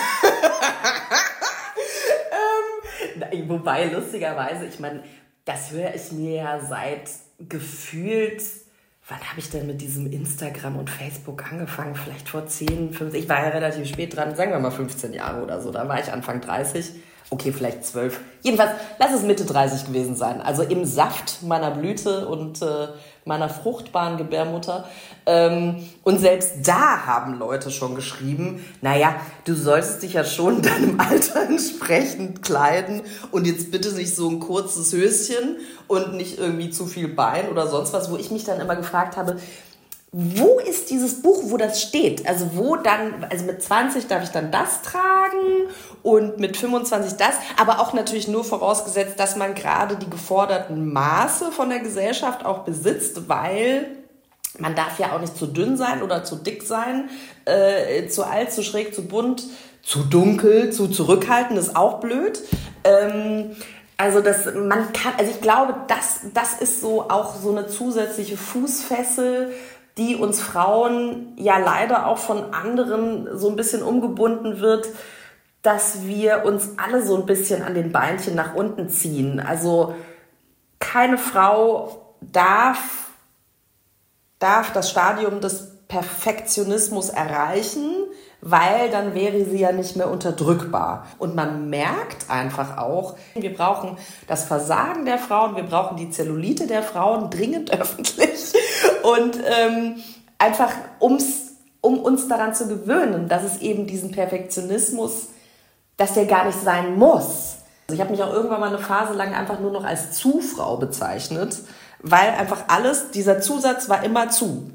ähm, wobei, lustigerweise, ich meine, das höre ich mir ja seit gefühlt, wann habe ich denn mit diesem Instagram und Facebook angefangen? Vielleicht vor zehn, fünfzehn, ich war ja relativ spät dran, sagen wir mal fünfzehn Jahre oder so, da war ich Anfang dreißig. Okay, vielleicht zwölf. Jedenfalls, lass es Mitte dreißig gewesen sein. Also im Saft meiner Blüte und äh, meiner fruchtbaren Gebärmutter. Ähm, und selbst da haben Leute schon geschrieben, naja, du solltest dich ja schon deinem Alter entsprechend kleiden und jetzt bitte nicht so ein kurzes Höschen und nicht irgendwie zu viel Bein oder sonst was, wo ich mich dann immer gefragt habe, wo ist dieses Buch, wo das steht? Also wo dann, also mit zwanzig darf ich dann das tragen und mit fünfundzwanzig das, aber auch natürlich nur vorausgesetzt, dass man gerade die geforderten Maße von der Gesellschaft auch besitzt, weil man darf ja auch nicht zu dünn sein oder zu dick sein, äh, zu alt, zu schräg, zu bunt, zu dunkel, zu zurückhaltend, ist auch blöd. Ähm, Also das, man kann, also ich glaube, das, das ist so auch so eine zusätzliche Fußfessel, die uns Frauen ja leider auch von anderen so ein bisschen umgebunden wird, dass wir uns alle so ein bisschen an den Beinchen nach unten ziehen. Also keine Frau darf, darf das Stadium des Perfektionismus erreichen, weil dann wäre sie ja nicht mehr unterdrückbar. Und man merkt einfach auch, wir brauchen das Versagen der Frauen, wir brauchen die Zellulite der Frauen dringend öffentlich. Und ähm, einfach, ums, um uns daran zu gewöhnen, dass es eben diesen Perfektionismus, dass der gar nicht sein muss. Also ich habe mich auch irgendwann mal eine Phase lang einfach nur noch als Zu-Frau bezeichnet, weil einfach alles, dieser Zusatz war immer zu.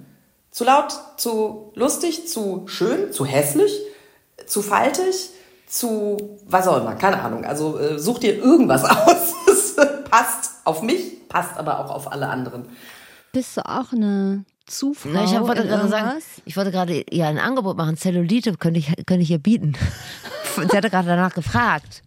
Zu laut, zu lustig, zu schön, zu hässlich, zu faltig, zu was auch immer, keine Ahnung. Also äh, such dir irgendwas aus. Das passt auf mich, passt aber auch auf alle anderen. Bist du auch eine Zufrau? Na, ich hab, wollte in gerade irgendwas? sagen, ich wollte gerade ihr ein Angebot machen. Zellulite könnte ich, könnte ich ihr bieten. Sie hatte gerade danach gefragt.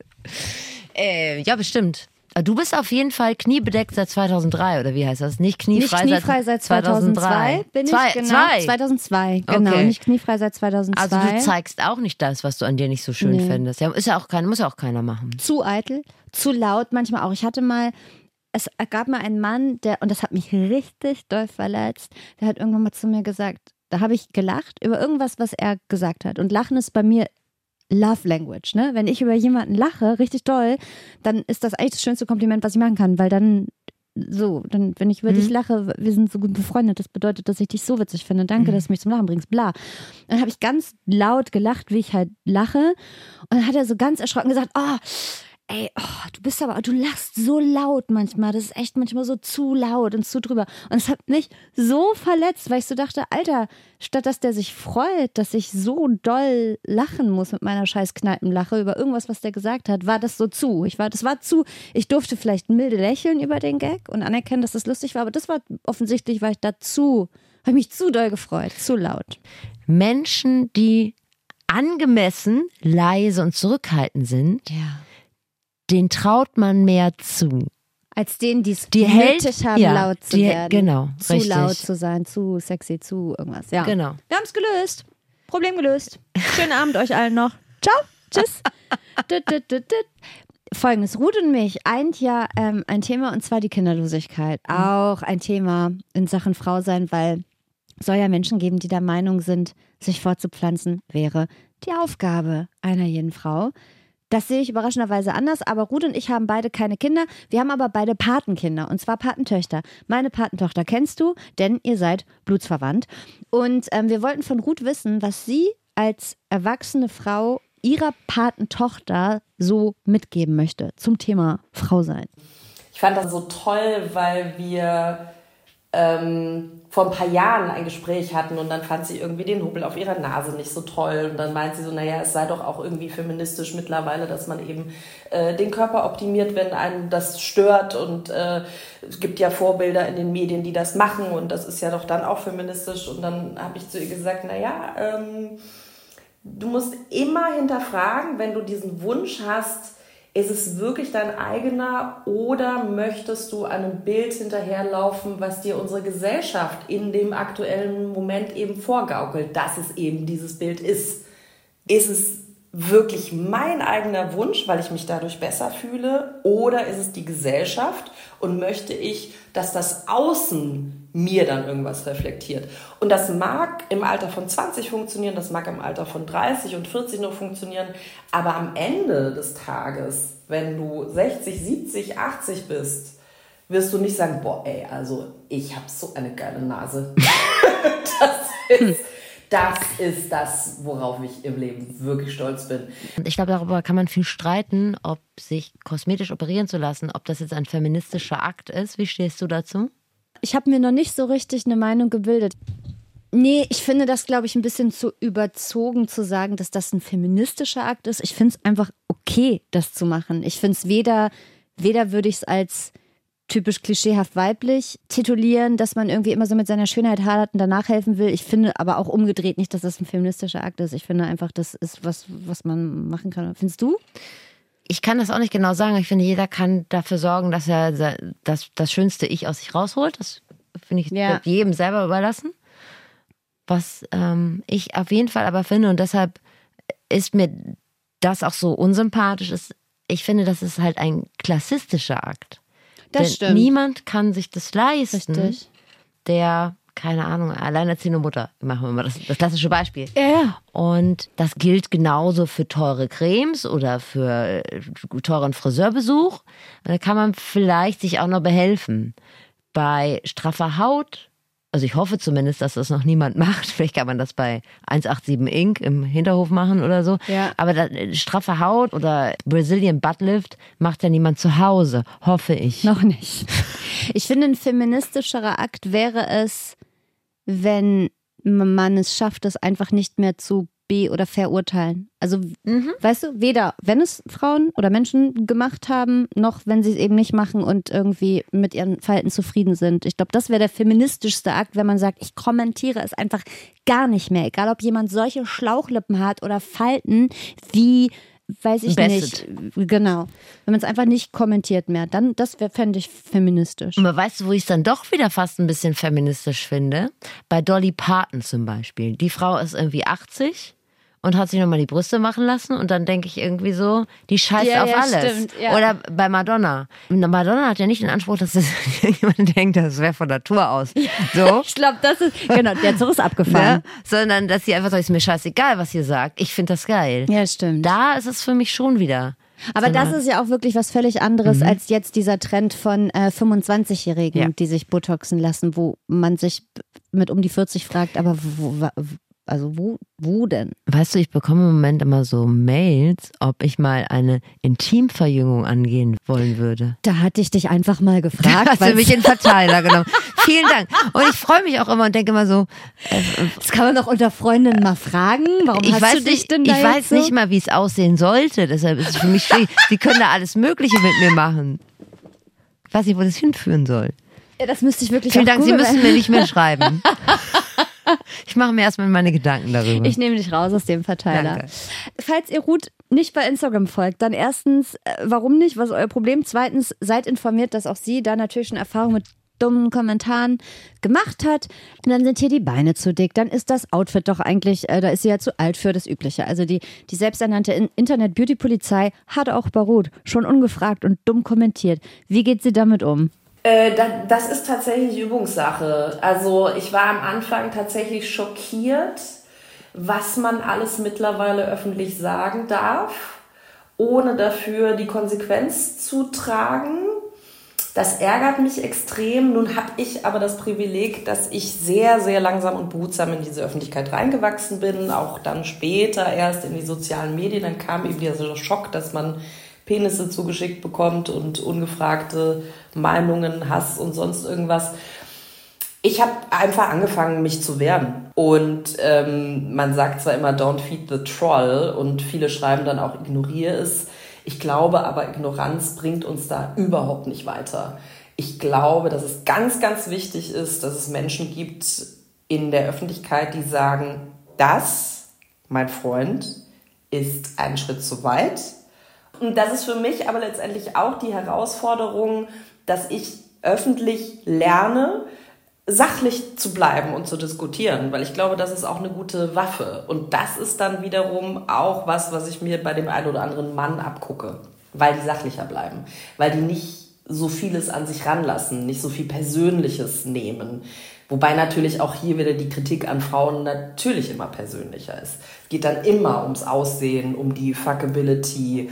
Äh, ja, bestimmt. Du bist auf jeden Fall kniebedeckt seit zweitausenddrei, oder wie heißt das? Nicht kniefrei, nicht kniefrei seit, seit zweitausendzwei bin ich, zwei, genau. Zwei. zweitausendzwei, genau. Okay. Nicht kniefrei seit zweitausendzwei. Also du zeigst auch nicht das, was du an dir nicht so schön Nee. findest. Ja, ist ja auch kein, muss ja auch keiner machen. Zu eitel, zu laut manchmal auch. Ich hatte mal, es gab mal einen Mann, der, und das hat mich richtig doll verletzt, der hat irgendwann mal zu mir gesagt, da habe ich gelacht über irgendwas, was er gesagt hat. Und Lachen ist bei mir Love Language, ne? Wenn ich über jemanden lache, richtig doll, dann ist das eigentlich das schönste Kompliment, was ich machen kann, weil dann so, dann, wenn ich über Mhm. dich lache, wir sind so gut befreundet, das bedeutet, dass ich dich so witzig finde. Danke, Mhm. dass du mich zum Lachen bringst, bla. Dann habe ich ganz laut gelacht, wie ich halt lache. Und dann hat er so ganz erschrocken gesagt, oh, ey, oh, du bist aber, du lachst so laut manchmal. Das ist echt manchmal so zu laut und zu drüber. Und es hat mich so verletzt, weil ich so dachte, Alter, statt dass der sich freut, dass ich so doll lachen muss mit meiner scheiß Kneipenlache über irgendwas, was der gesagt hat, war das so zu. Ich war, das war zu, ich durfte vielleicht milde lächeln über den Gag und anerkennen, dass das lustig war, aber das war offensichtlich, war ich dazu, habe mich zu doll gefreut, zu laut. Menschen, die angemessen, leise und zurückhaltend sind, Ja. denen traut man mehr zu. Als denen, die es Die hält- nötig haben, ja, laut zu die- werden. genau, Zu richtig. laut zu sein, zu sexy, zu irgendwas. Ja. Genau. Wir haben es gelöst. Problem gelöst. Schönen Abend euch allen noch. Ciao. Tschüss. Düt, düt, düt, düt. Folgendes, Ruth und mich eint ja ähm, ein Thema, und zwar die Kinderlosigkeit. Auch ein Thema in Sachen Frau sein, weil es soll ja Menschen geben, die der Meinung sind, sich fortzupflanzen wäre die Aufgabe einer jeden Frau. Das sehe ich überraschenderweise anders, aber Ruth und ich haben beide keine Kinder. Wir haben aber beide Patenkinder, und zwar Patentöchter. Meine Patentochter kennst du, denn ihr seid blutsverwandt. Und ähm, wir wollten von Ruth wissen, was sie als erwachsene Frau ihrer Patentochter so mitgeben möchte zum Thema Frau sein. Ich fand das so toll, weil wir ähm, vor ein paar Jahren ein Gespräch hatten und dann fand sie irgendwie den Hubbel auf ihrer Nase nicht so toll und dann meint sie so, naja, es sei doch auch irgendwie feministisch mittlerweile, dass man eben äh, den Körper optimiert, wenn einem das stört, und äh, es gibt ja Vorbilder in den Medien, die das machen, und das ist ja doch dann auch feministisch. Und dann habe ich zu ihr gesagt, naja, ähm, du musst immer hinterfragen, wenn du diesen Wunsch hast, ist es wirklich dein eigener oder möchtest du einem Bild hinterherlaufen, was dir unsere Gesellschaft in dem aktuellen Moment eben vorgaukelt, dass es eben dieses Bild ist. Ist es wirklich mein eigener Wunsch, weil ich mich dadurch besser fühle, oder ist es die Gesellschaft und möchte ich, dass das Außen mir dann irgendwas reflektiert? Und das mag im Alter von zwanzig funktionieren, das mag im Alter von dreißig und vierzig noch funktionieren, aber am Ende des Tages, wenn du sechzig, siebzig, achtzig bist, wirst du nicht sagen, boah ey, also ich habe so eine geile Nase. das ist... Das ist das, worauf ich im Leben wirklich stolz bin. Und ich glaube, darüber kann man viel streiten, ob sich kosmetisch operieren zu lassen, ob das jetzt ein feministischer Akt ist. Wie stehst du dazu? Ich habe mir noch nicht so richtig eine Meinung gebildet. Nee, ich finde das, glaube ich, ein bisschen zu überzogen zu sagen, dass das ein feministischer Akt ist. Ich finde es einfach okay, das zu machen. Ich finde es weder, weder würde ich es als typisch klischeehaft weiblich titulieren, dass man irgendwie immer so mit seiner Schönheit hadert und danach helfen will. Ich finde aber auch umgedreht nicht, dass das ein feministischer Akt ist. Ich finde einfach, das ist was, was man machen kann. Findest du? Ich kann das auch nicht genau sagen. Ich finde, jeder kann dafür sorgen, dass er das, das schönste Ich aus sich rausholt. Das finde ich Ja. jedem selber überlassen. Was ähm, ich auf jeden Fall aber finde, und deshalb ist mir das auch so unsympathisch, ist, ich finde, das ist halt ein klassistischer Akt. Das Denn stimmt. niemand kann sich das leisten, Richtig. der, keine Ahnung, alleinerziehende Mutter, machen wir mal das, das klassische Beispiel. Ja. Und das gilt genauso für teure Cremes oder für äh, teuren Friseurbesuch. Da kann man vielleicht sich auch noch behelfen. Bei straffer Haut, also ich hoffe zumindest, dass das noch niemand macht. Vielleicht kann man das bei eins acht sieben Inc im Hinterhof machen oder so. Ja. Aber da, straffe Haut oder Brazilian Buttlift macht ja niemand zu Hause, hoffe ich. Noch nicht. Ich finde, ein feministischerer Akt wäre es, wenn man es schafft, es einfach nicht mehr zu be- oder verurteilen. Also, mhm. weißt du, weder wenn es Frauen oder Menschen gemacht haben, noch wenn sie es eben nicht machen und irgendwie mit ihren Verhalten zufrieden sind. Ich glaube, das wäre der feministischste Akt, wenn man sagt, ich kommentiere es einfach gar nicht mehr. Egal, ob jemand solche Schlauchlippen hat oder Falten wie, weiß ich Besset. nicht. Genau. Wenn man es einfach nicht kommentiert mehr, dann, das fände ich feministisch. Aber weißt du, wo ich es dann doch wieder fast ein bisschen feministisch finde? Bei Dolly Parton zum Beispiel. Die Frau ist irgendwie achtzig und hat sich nochmal die Brüste machen lassen und dann denke ich irgendwie so, die scheißt ja, auf ja, alles. Stimmt, ja. Oder bei Madonna. Madonna hat ja nicht den Anspruch, dass das jemand denkt, das wäre von Natur aus. So. Ich glaube, das ist, genau, der Zug ist abgefahren. Ne? Sondern, dass sie einfach sagt, ist mir scheißegal, was ihr sagt. Ich finde das geil. Ja, stimmt. Da ist es für mich schon wieder. Aber so das ist ja auch wirklich was völlig anderes mhm. als jetzt dieser Trend von äh, fünfundzwanzigjährigen, ja. die sich botoxen lassen, wo man sich mit um die vierzig fragt, aber wo, wo Also wo, wo denn? Weißt du, ich bekomme im Moment immer so Mails, ob ich mal eine Intimverjüngung angehen wollen würde. Da hatte ich dich einfach mal gefragt. Da hast du mich in Verteiler genommen. Vielen Dank. Und ich freue mich auch immer und denke immer so. Äh, das kann man doch unter Freundinnen mal fragen. Warum ich hast weiß du dich nicht, denn da Ich weiß so? nicht mal, wie es aussehen sollte. Deshalb ist es für mich schwierig. Sie können da alles Mögliche mit mir machen. Ich weiß nicht, wo das hinführen soll. Ja, das müsste ich wirklich Vielen auch Dank, Sie googeln. müssen mir nicht mehr schreiben. Ich mache mir erstmal meine Gedanken darüber. Ich nehme dich raus aus dem Verteiler. Danke. Falls ihr Ruth nicht bei Instagram folgt, dann erstens, warum nicht? Was ist euer Problem? Zweitens, seid informiert, dass auch sie da natürlich schon Erfahrung mit dummen Kommentaren gemacht hat. Und dann sind hier die Beine zu dick. Dann ist das Outfit doch eigentlich, äh, da ist sie ja zu alt für das Übliche. Also die, die selbsternannte Internet-Beauty-Polizei hat auch bei Ruth schon ungefragt und dumm kommentiert. Wie geht sie damit um? Äh, das ist tatsächlich Übungssache. Also ich war am Anfang tatsächlich schockiert, was man alles mittlerweile öffentlich sagen darf, ohne dafür die Konsequenz zu tragen. Das ärgert mich extrem. Nun habe ich aber das Privileg, dass ich sehr, sehr langsam und behutsam in diese Öffentlichkeit reingewachsen bin, auch dann später erst in die sozialen Medien. Dann kam eben dieser Schock, dass man Penisse zugeschickt bekommt und ungefragte Meinungen, Hass und sonst irgendwas. Ich habe einfach angefangen, mich zu wehren. Und ähm, man sagt zwar immer, don't feed the troll, und viele schreiben dann auch, ignoriere es. Ich glaube aber, Ignoranz bringt uns da überhaupt nicht weiter. Ich glaube, dass es ganz, ganz wichtig ist, dass es Menschen gibt in der Öffentlichkeit, die sagen, das, mein Freund, ist ein Schritt zu weit. Und das ist für mich aber letztendlich auch die Herausforderung, dass ich öffentlich lerne, sachlich zu bleiben und zu diskutieren, weil ich glaube, das ist auch eine gute Waffe. Und das ist dann wiederum auch was, was ich mir bei dem einen oder anderen Mann abgucke, weil die sachlicher bleiben, weil die nicht so vieles an sich ranlassen, nicht so viel Persönliches nehmen. Wobei natürlich auch hier wieder die Kritik an Frauen natürlich immer persönlicher ist. Es geht dann immer ums Aussehen, um die Fuckability,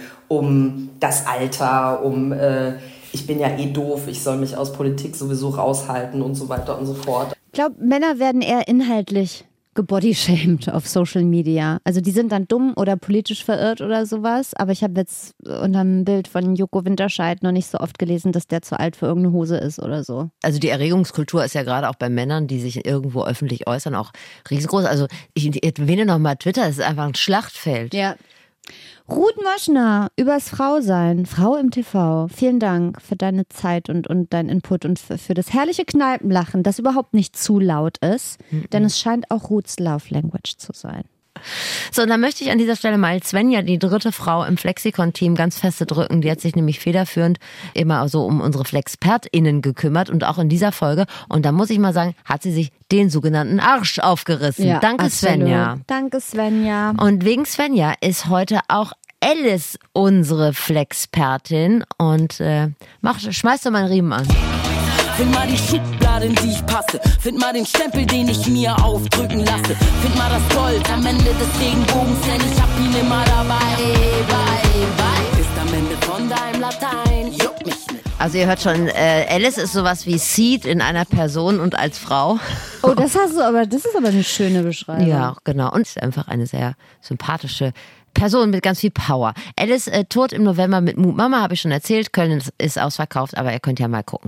um das Alter, um äh, ich bin ja eh doof, ich soll mich aus Politik sowieso raushalten und so weiter und so fort. Ich glaube, Männer werden eher inhaltlich gebodyshamed auf Social Media. Also die sind dann dumm oder politisch verirrt oder sowas. Aber ich habe jetzt unter einem Bild von Joko Winterscheid noch nicht so oft gelesen, dass der zu alt für irgendeine Hose ist oder so. Also die Erregungskultur ist ja gerade auch bei Männern, die sich irgendwo öffentlich äußern, auch riesengroß. Also ich erwähne nochmal Twitter, es ist einfach ein Schlachtfeld. Ja. Ruth Moschner, übers Frausein, Frau im T V. Vielen Dank für deine Zeit und, und deinen Input und für, für das herrliche Kneipenlachen, das überhaupt nicht zu laut ist, mhm. denn es scheint auch Ruths Love Language zu sein. So, und dann möchte ich an dieser Stelle mal Svenja, die dritte Frau im Flexikon-Team, ganz feste drücken. Die hat sich nämlich federführend immer so um unsere FlexpertInnen gekümmert und auch in dieser Folge. Und da muss ich mal sagen, hat sie sich den sogenannten Arsch aufgerissen. Ja, Danke, absolut. Svenja. Danke, Svenja. Und wegen Svenja ist heute auch Alice unsere Flexpertin. Und äh, mach, schmeiß doch mal einen Riemen an. Find mal die Schublade, in die ich passe. Find mal den Stempel, den ich mir aufdrücken lasse. Find mal das Gold am Ende des Regenbogens, denn ich hab ihn immer dabei. Bye, bye. Ist am Ende von deinem Latein, juckt mich nicht. Also ihr hört schon, äh, Alice ist sowas wie Seed in einer Person und als Frau. Oh, das hast du aber, das ist aber eine schöne Beschreibung. Ja, genau. Und ist einfach eine sehr sympathische Person mit ganz viel Power. Alice äh, tourt im November mit Mut Mama, habe ich schon erzählt. Köln ist, ist ausverkauft, aber ihr könnt ja mal gucken.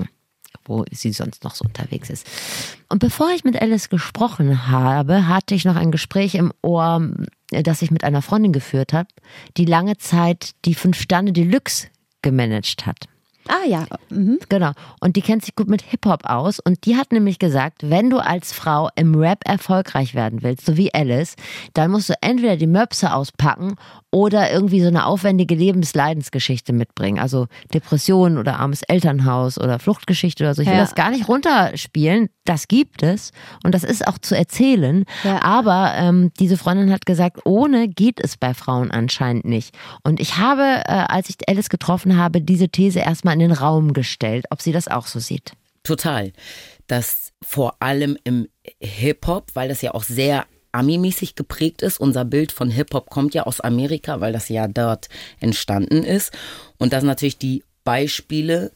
wo sie sonst noch so unterwegs ist. Und bevor ich mit Alice gesprochen habe, hatte ich noch ein Gespräch im Ohr, das ich mit einer Freundin geführt habe, die lange Zeit die Fünf-Sterne-Deluxe gemanagt hat. Ah ja. Mhm. Genau. Und die kennt sich gut mit Hip-Hop aus. Und die hat nämlich gesagt, wenn du als Frau im Rap erfolgreich werden willst, so wie Alice, dann musst du entweder die Möpse auspacken oder irgendwie so eine aufwendige Lebensleidensgeschichte mitbringen. Also Depressionen oder armes Elternhaus oder Fluchtgeschichte oder so. Ich will Ja. das gar nicht runterspielen. Das gibt es. Und das ist auch zu erzählen. Ja. Aber ähm, diese Freundin hat gesagt, ohne geht es bei Frauen anscheinend nicht. Und ich habe, äh, als ich Alice getroffen habe, diese These erstmal in den Raum gestellt, ob sie das auch so sieht. Total. Das vor allem im Hip-Hop, weil das ja auch sehr Ami-mäßig geprägt ist. Unser Bild von Hip-Hop kommt ja aus Amerika, weil das ja dort entstanden ist. Und dass natürlich die Beispiele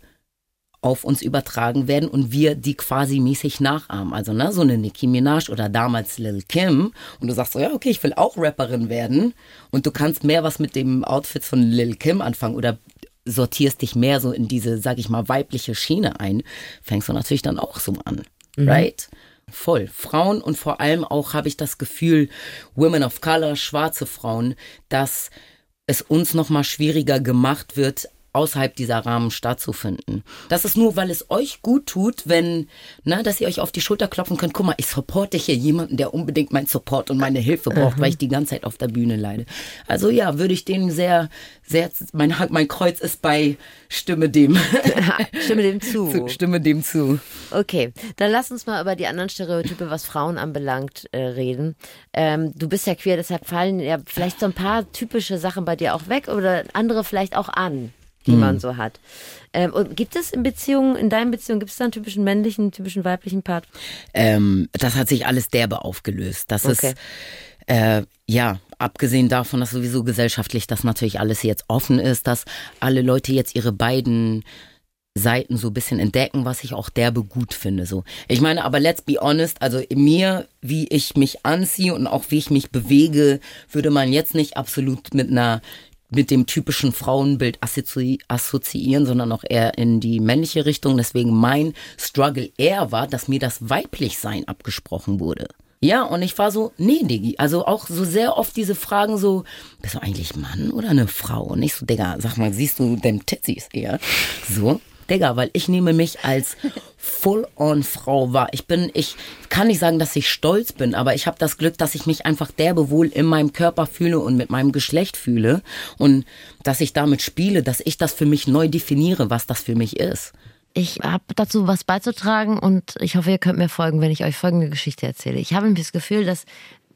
auf uns übertragen werden und wir die quasi mäßig nachahmen. Also ne, so eine Nicki Minaj oder damals Lil Kim. Und du sagst so, ja okay, ich will auch Rapperin werden. Und du kannst mehr was mit dem Outfit von Lil Kim anfangen oder sortierst dich mehr so in diese, sag ich mal, weibliche Schiene ein, fängst du natürlich dann auch so an. Mhm. Right? Voll. Frauen und vor allem auch habe ich das Gefühl, Women of Color, schwarze Frauen, dass es uns nochmal schwieriger gemacht wird, außerhalb dieser Rahmen stattzufinden. Das ist nur, weil es euch gut tut, wenn, na, dass ihr euch auf die Schulter klopfen könnt. Guck mal, ich supporte hier jemanden, der unbedingt meinen Support und meine Hilfe braucht, mhm. weil ich die ganze Zeit auf der Bühne leide. Also ja, würde ich denen sehr, sehr, mein, mein Kreuz ist bei Stimme dem. Stimme dem zu. Stimme dem zu. Okay, dann lass uns mal über die anderen Stereotype, was Frauen anbelangt, äh, reden. Ähm, du bist ja queer, deshalb fallen ja vielleicht so ein paar typische Sachen bei dir auch weg oder andere vielleicht auch an, die hm. man so hat. Ähm, und gibt es in Beziehungen, in deinen Beziehungen, gibt es da einen typischen männlichen, typischen weiblichen Part? Ähm, das hat sich alles derbe aufgelöst. Das okay. ist, äh, ja, abgesehen davon, dass sowieso gesellschaftlich das natürlich alles jetzt offen ist, dass alle Leute jetzt ihre beiden Seiten so ein bisschen entdecken, was ich auch derbe gut finde. So, ich meine, aber let's be honest, also in mir, wie ich mich anziehe und auch wie ich mich bewege, würde man jetzt nicht absolut mit einer mit dem typischen Frauenbild assozi- assoziieren, sondern auch eher in die männliche Richtung. Deswegen mein Struggle eher war, dass mir das Weiblichsein abgesprochen wurde. Ja, und ich war so, nee, Diggi, also auch so sehr oft diese Fragen so, bist du eigentlich Mann oder eine Frau? Und ich so, Digga, sag mal, siehst du dem Titties eher? So, Digga, weil ich nehme mich als Full-on-Frau wahr. Ich bin, ich kann nicht sagen, dass ich stolz bin, aber ich habe das Glück, dass ich mich einfach derbe wohl in meinem Körper fühle und mit meinem Geschlecht fühle und dass ich damit spiele, dass ich das für mich neu definiere, was das für mich ist. Ich habe dazu was beizutragen und ich hoffe, ihr könnt mir folgen, wenn ich euch folgende Geschichte erzähle. Ich habe nämlich das Gefühl, dass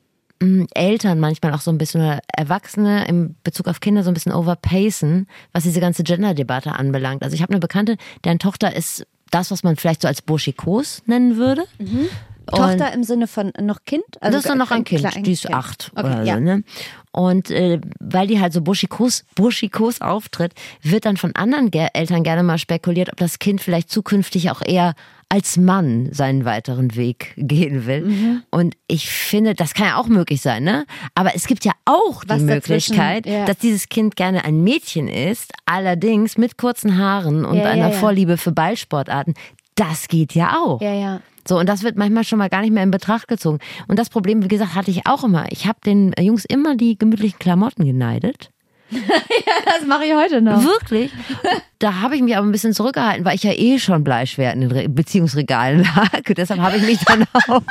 mh, Eltern manchmal auch so ein bisschen, oder Erwachsene in Bezug auf Kinder so ein bisschen overpacen, was diese ganze Gender-Debatte anbelangt. Also ich habe eine Bekannte, deren Tochter ist das, was man vielleicht so als burschikos nennen würde. Mhm. Tochter im Sinne von noch Kind? Also das ist doch noch ein Kind, klein, die ist kind. acht Okay, oder ja. so, ne? Und äh, weil die halt so burschikos, burschikos auftritt, wird dann von anderen Ge- Eltern gerne mal spekuliert, ob das Kind vielleicht zukünftig auch eher als Mann seinen weiteren Weg gehen will. Mhm. Und ich finde, das kann ja auch möglich sein, ne? Aber es gibt ja auch die Was Möglichkeit, ja. dass dieses Kind gerne ein Mädchen ist, allerdings mit kurzen Haaren und Ja, ja, einer ja. Vorliebe für Ballsportarten. Das geht ja auch. Ja, ja. So, und das wird manchmal schon mal gar nicht mehr in Betracht gezogen. Und das Problem, wie gesagt, hatte ich auch immer. Ich habe den Jungs immer die gemütlichen Klamotten geneidet. Ja, das mache ich heute noch. Wirklich? Da habe ich mich aber ein bisschen zurückgehalten, weil ich ja eh schon bleischwer in den Re- Beziehungsregalen lag. Deshalb habe ich mich dann auch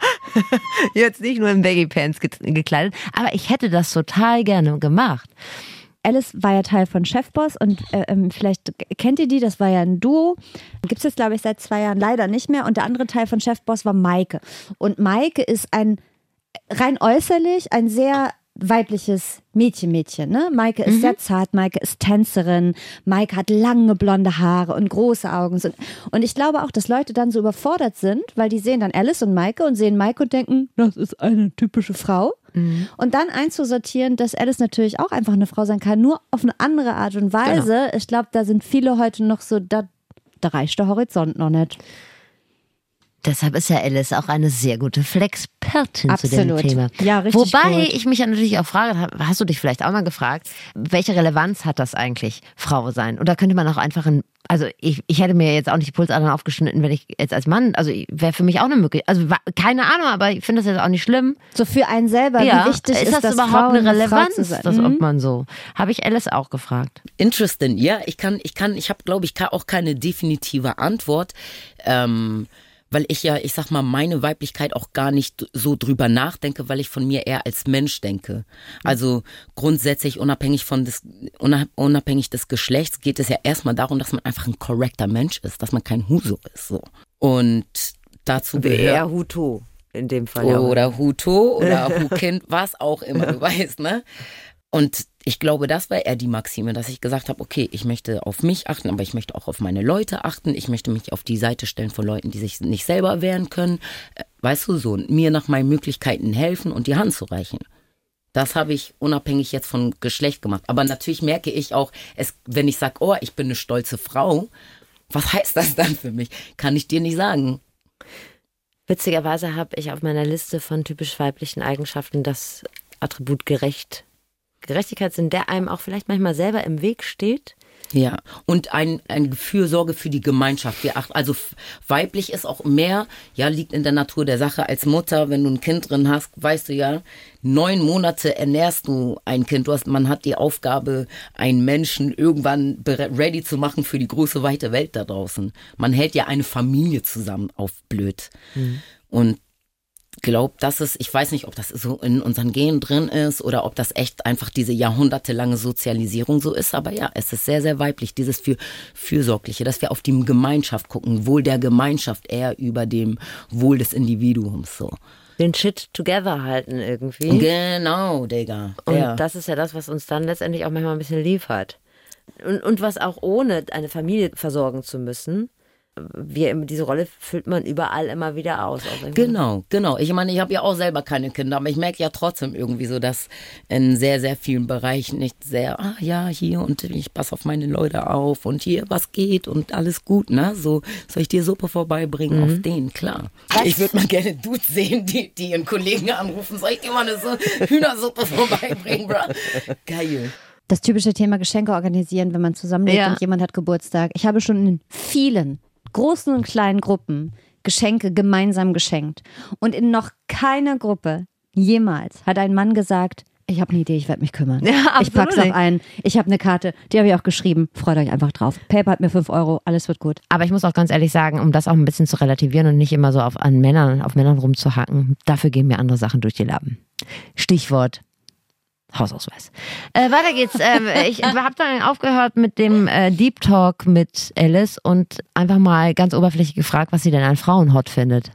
jetzt nicht nur in Baggy Pants ge- gekleidet. Aber ich hätte das total gerne gemacht. Alice war ja Teil von Chefboss und äh, ähm, vielleicht kennt ihr die, das war ja ein Duo. Gibt es jetzt, glaube ich, seit zwei Jahren leider nicht mehr. Und der andere Teil von Chefboss war Maike. Und Maike ist ein rein äußerlich ein sehr weibliches Mädchen-Mädchen. Ne? Maike ist mhm. sehr zart, Maike ist Tänzerin, Maike hat lange blonde Haare und große Augen. Und ich glaube auch, dass Leute dann so überfordert sind, weil die sehen dann Alice und Maike und sehen Maike und denken, das ist eine typische Frau. Mhm. Und dann einzusortieren, dass Alice natürlich auch einfach eine Frau sein kann, nur auf eine andere Art und Weise. Genau. Ich glaube, da sind viele heute noch so, da, da reicht der Horizont noch nicht. Deshalb ist ja Alice auch eine sehr gute Flexpertin Absolut. zu dem Thema. Ja, richtig Wobei gut. ich mich ja natürlich auch frage, hast du dich vielleicht auch mal gefragt, welche Relevanz hat das eigentlich, Frau sein? Oder könnte man auch einfach ein, also ich, ich hätte mir jetzt auch nicht die Pulsadern aufgeschnitten, wenn ich jetzt als Mann, also wäre für mich auch eine Möglichkeit, also keine Ahnung, aber ich finde das jetzt auch nicht schlimm. So für einen selber, Ja, wie wichtig ist, ist das das überhaupt Frau, eine eine Frau Relevanz, zu sein? das Mhm. ob man so? Habe ich Alice auch gefragt. Interesting, ja, ich kann, ich kann, ich habe, glaube ich, auch keine definitive Antwort, ähm, weil ich ja, ich sag mal, meine Weiblichkeit auch gar nicht so drüber nachdenke, weil ich von mir eher als Mensch denke. Also grundsätzlich unabhängig von des, unabhängig des Geschlechts geht es ja erstmal darum, dass man einfach ein korrekter Mensch ist, dass man kein Huso ist, so. Und dazu gehört Eher Hutu in dem Fall. ja. oder Huto oder Hukind, was auch immer, du weißt, ne? Und ich glaube, das war eher die Maxime, dass ich gesagt habe, okay, ich möchte auf mich achten, aber ich möchte auch auf meine Leute achten. Ich möchte mich auf die Seite stellen von Leuten, die sich nicht selber wehren können. Weißt du, so, und mir nach meinen Möglichkeiten helfen und die Hand zu reichen. Das habe ich unabhängig jetzt von Geschlecht gemacht. Aber natürlich merke ich auch, es, wenn ich sage, oh, ich bin eine stolze Frau, was heißt das dann für mich? Kann ich dir nicht sagen. Witzigerweise habe ich auf meiner Liste von typisch weiblichen Eigenschaften das Attribut gerecht. Gerechtigkeitssinn, der einem auch vielleicht manchmal selber im Weg steht. Ja, und ein, ein Fürsorge für die Gemeinschaft. Wir achten, also f- weiblich ist auch mehr, ja, liegt in der Natur der Sache. Als Mutter, wenn du ein Kind drin hast, weißt du ja, neun Monate ernährst du ein Kind. Du hast, man hat die Aufgabe, einen Menschen irgendwann bere- ready zu machen für die große, weite Welt da draußen. Man hält ja eine Familie zusammen auf blöd. Mhm. Und glaube, dass es, ich weiß nicht, ob das so in unseren Genen drin ist oder ob das echt einfach diese jahrhundertelange Sozialisierung so ist, aber ja, es ist sehr, sehr weiblich, dieses für Fürsorgliche, dass wir auf die Gemeinschaft gucken, Wohl der Gemeinschaft eher über dem Wohl des Individuums, so. Den Shit together halten irgendwie. Genau, Digga. Und ja. das ist ja das, was uns dann letztendlich auch manchmal ein bisschen liefert. Und, und was auch ohne eine Familie versorgen zu müssen, wir, diese Rolle füllt man überall immer wieder aus. Genau, genau. Ich meine, ich habe ja auch selber keine Kinder, aber ich merke ja trotzdem irgendwie so, dass in sehr, sehr vielen Bereichen nicht sehr, ah ja, hier und ich passe auf meine Leute auf und hier, was geht und alles gut, ne? So, soll ich dir Suppe vorbeibringen? Mhm. Auf den, klar. Was? Ich würde mal gerne Dudes sehen, die, die ihren Kollegen anrufen, soll ich dir mal eine so Hühnersuppe vorbeibringen, bro? Geil. Das typische Thema Geschenke organisieren, wenn man zusammenlebt ja. und jemand hat Geburtstag. Ich habe schon in vielen großen und kleinen Gruppen Geschenke gemeinsam geschenkt. Und in noch keiner Gruppe jemals hat ein Mann gesagt, ich habe eine Idee, ich werde mich kümmern. Ja, ich pack's auf ein. Ich habe eine Karte, die habe ich auch geschrieben. Freut euch einfach drauf. PayPal hat mir fünf Euro, alles wird gut. Aber ich muss auch ganz ehrlich sagen, um das auch ein bisschen zu relativieren und nicht immer so auf, an Männern, auf Männern rumzuhacken, dafür gehen mir andere Sachen durch die Lappen. Stichwort Hausausweis. Äh, weiter geht's. Ähm, ich habe dann aufgehört mit dem äh, Deep Talk mit Alice und einfach mal ganz oberflächlich gefragt, was sie denn an Frauen hot findet.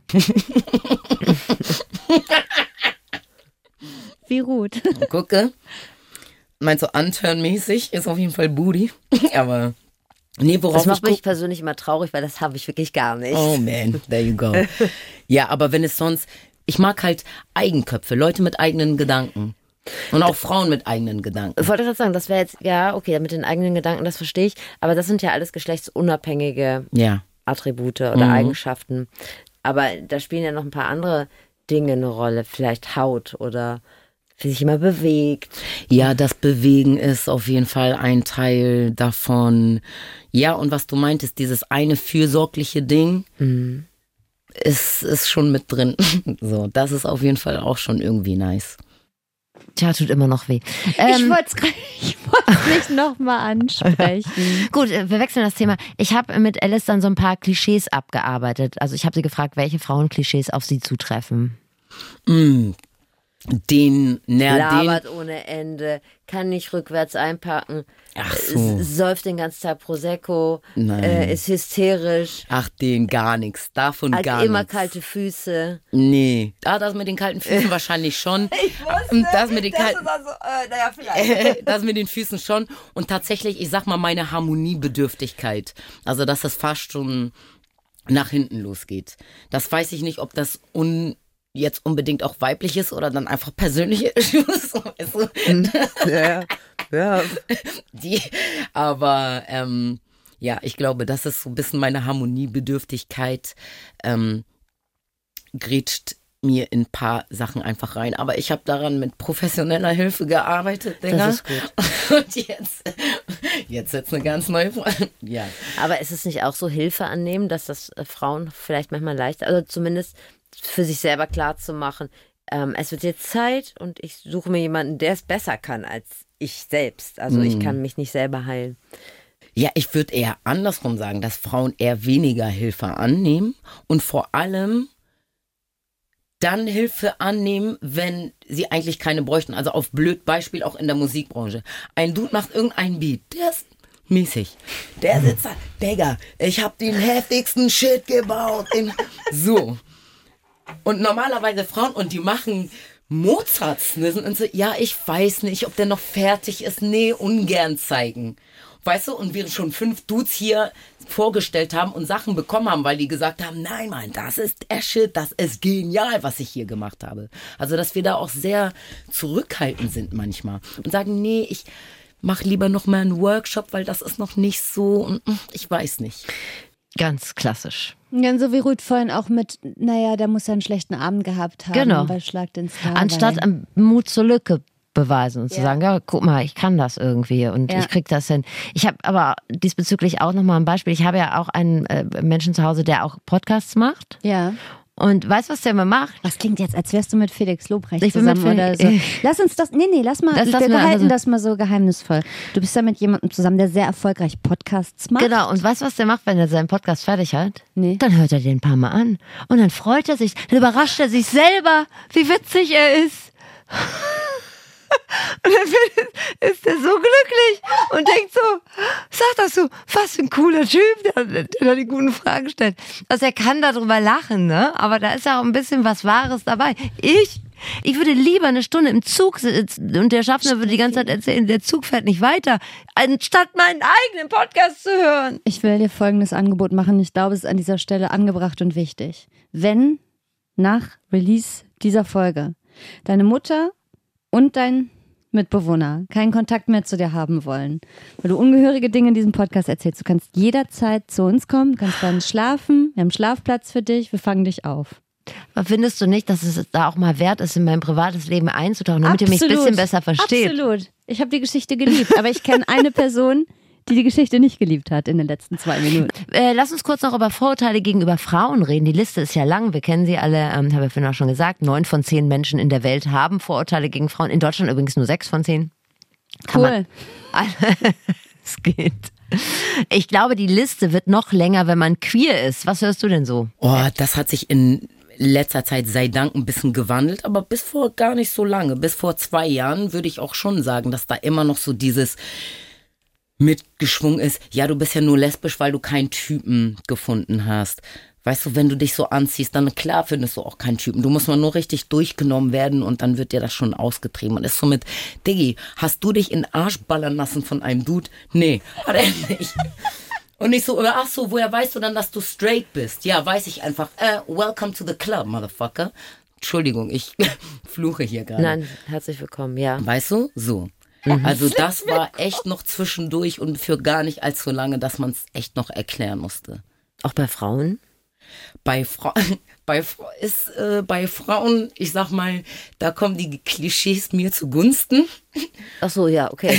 Wie gut. Gucke. Meinst du Unturn-mäßig? Ist auf jeden Fall Booty. Aber nee, worauf das macht ich mich persönlich immer traurig, weil das habe ich wirklich gar nicht. Oh man, there you go. Ja, aber wenn es sonst, ich mag halt Eigenköpfe, Leute mit eigenen Gedanken. Und auch Frauen mit eigenen Gedanken. Ich wollte gerade sagen, das wäre jetzt, ja, okay, mit den eigenen Gedanken, das verstehe ich. Aber das sind ja alles geschlechtsunabhängige ja. Attribute oder mhm. Eigenschaften. Aber da spielen ja noch ein paar andere Dinge eine Rolle. Vielleicht Haut oder wie sich immer bewegt. Ja, das Bewegen ist auf jeden Fall ein Teil davon. Ja, und was du meintest, dieses eine fürsorgliche Ding mhm. ist, ist schon mit drin. So, das ist auf jeden Fall auch schon irgendwie nice. Tja, tut immer noch weh. Ähm, ich wollte es nicht nochmal ansprechen. Gut, wir wechseln das Thema. Ich habe mit Alice dann so ein paar Klischees abgearbeitet. Also ich habe sie gefragt, welche Frauenklischees auf sie zutreffen. Mm. Den, na, labert den, ohne Ende, kann nicht rückwärts einpacken, ach so. säuft den ganzen Tag Prosecco, äh, ist hysterisch. Ach, den gar nichts, davon hat gar immer nichts. kalte Füße. Nee, ah, das mit den kalten Füßen wahrscheinlich schon. Ich wusste, das mit den kalten, das, ist also, äh, naja, vielleicht. das mit den Füßen schon. Und tatsächlich, ich sag mal, meine Harmoniebedürftigkeit, also dass das fast schon nach hinten losgeht. Das weiß ich nicht, ob das un jetzt unbedingt auch weiblich ist oder dann einfach persönliche Issues. Weißt du? Ja, ja. Die, aber ähm, ja, ich glaube, das ist so ein bisschen meine Harmoniebedürftigkeit. Ähm, grätscht mir in ein paar Sachen einfach rein. Aber ich habe daran mit professioneller Hilfe gearbeitet, Digga. Das ist gut. Und jetzt, jetzt jetzt eine ganz neue Frage. Ja. Aber ist es nicht auch so Hilfe annehmen, dass das äh, Frauen vielleicht manchmal leichter, also zumindest für sich selber klar zu machen, ähm, es wird jetzt Zeit und ich suche mir jemanden, der es besser kann als ich selbst. Also mm. ich kann mich nicht selber heilen. Ja, ich würde eher andersrum sagen, dass Frauen eher weniger Hilfe annehmen und vor allem dann Hilfe annehmen, wenn sie eigentlich keine bräuchten. Also auf blöd Beispiel auch in der Musikbranche. Ein Dude macht irgendeinen Beat, der ist mäßig. Der sitzt da, Digga, ich hab den heftigsten Shit gebaut. In so. Und normalerweise Frauen, und die machen Mozarts, ne, und so, ja, ich weiß nicht, ob der noch fertig ist. Nee, ungern zeigen. Weißt du, und wir schon fünf Dudes hier vorgestellt haben und Sachen bekommen haben, weil die gesagt haben, nein, Mann, das ist der Shit, das ist genial, was ich hier gemacht habe. Also, dass wir da auch sehr zurückhaltend sind manchmal und sagen, nee, ich mach lieber noch mal einen Workshop, weil das ist noch nicht so, und ich weiß nicht. Ganz klassisch. Ja, so wie Ruth vorhin auch mit, naja, der muss ja einen schlechten Abend gehabt haben. Genau. Bei Schlag den Star. Anstatt Mut zur Lücke beweisen und ja. zu sagen, ja, guck mal, ich kann das irgendwie und ja. ich krieg das hin. Ich habe aber diesbezüglich auch nochmal ein Beispiel. Ich habe ja auch einen äh, Menschen zu Hause, der auch Podcasts macht. Ja. Und weißt du, was der immer macht? Was klingt jetzt, als wärst du mit Felix Lobrecht ich zusammen bin mit oder so. Lass uns das, nee, nee, lass mal, das, wir wir behalten also, das mal so geheimnisvoll. Du bist ja mit jemandem zusammen, der sehr erfolgreich Podcasts macht. Genau, und weißt du, was der macht, wenn er seinen Podcast fertig hat? Nee. Dann hört er den ein paar Mal an und dann freut er sich, dann überrascht er sich selber, wie witzig er ist. Und dann ist er so glücklich und denkt so, sag das so, was für ein cooler Typ, der, der da die guten Fragen stellt. Also er kann darüber lachen, ne? Aber da ist ja auch ein bisschen was Wahres dabei. Ich, ich würde lieber eine Stunde im Zug sitzen und der Schaffner würde die ganze Zeit erzählen, der Zug fährt nicht weiter, anstatt meinen eigenen Podcast zu hören. Ich will dir folgendes Angebot machen. Ich glaube, es ist an dieser Stelle angebracht und wichtig. Wenn nach Release dieser Folge deine Mutter und dein Mitbewohner keinen Kontakt mehr zu dir haben wollen, weil du ungehörige Dinge in diesem Podcast erzählst, du kannst jederzeit zu uns kommen, du kannst bei uns schlafen, wir haben Schlafplatz für dich, wir fangen dich auf. Aber findest du nicht, dass es da auch mal wert ist, in mein privates Leben einzutauchen, damit Absolut. ihr mich ein bisschen besser versteht? Absolut. Ich habe die Geschichte geliebt, aber ich kenne eine Person, die die Geschichte nicht geliebt hat in den letzten zwei Minuten. Äh, lass uns kurz noch über Vorurteile gegenüber Frauen reden. Die Liste ist ja lang, wir kennen sie alle, ähm, habe ich vorhin auch schon gesagt. Neun von zehn Menschen in der Welt haben Vorurteile gegen Frauen. In Deutschland übrigens nur sechs von zehn. Cool. Es geht. Ich glaube, die Liste wird noch länger, wenn man queer ist. Was hörst du denn so? Oh, das hat sich in letzter Zeit, sei Dank, ein bisschen gewandelt, aber bis vor gar nicht so lange, bis vor zwei Jahren würde ich auch schon sagen, dass da immer noch so dieses mitgeschwungen ist, ja, du bist ja nur lesbisch, weil du keinen Typen gefunden hast. Weißt du, wenn du dich so anziehst, dann klar findest du auch keinen Typen. Du musst mal nur richtig durchgenommen werden und dann wird dir das schon ausgetrieben. Und ist so mit, Diggi, hast du dich in den Arsch ballern lassen von einem Dude? Nee, hat er nicht. Und nicht so, ach so, woher weißt du dann, dass du straight bist? Ja, weiß ich einfach. Äh, welcome to the club, motherfucker. Entschuldigung, ich fluche hier gerade. Nein, herzlich willkommen, ja. Weißt du? So. Also das war echt noch zwischendurch und für gar nicht allzu lange, dass man es echt noch erklären musste. Auch bei Frauen? Bei Frauen, bei ist äh, bei Frauen, ich sag mal, da kommen die Klischees mir zugunsten. Ach so, ja, okay.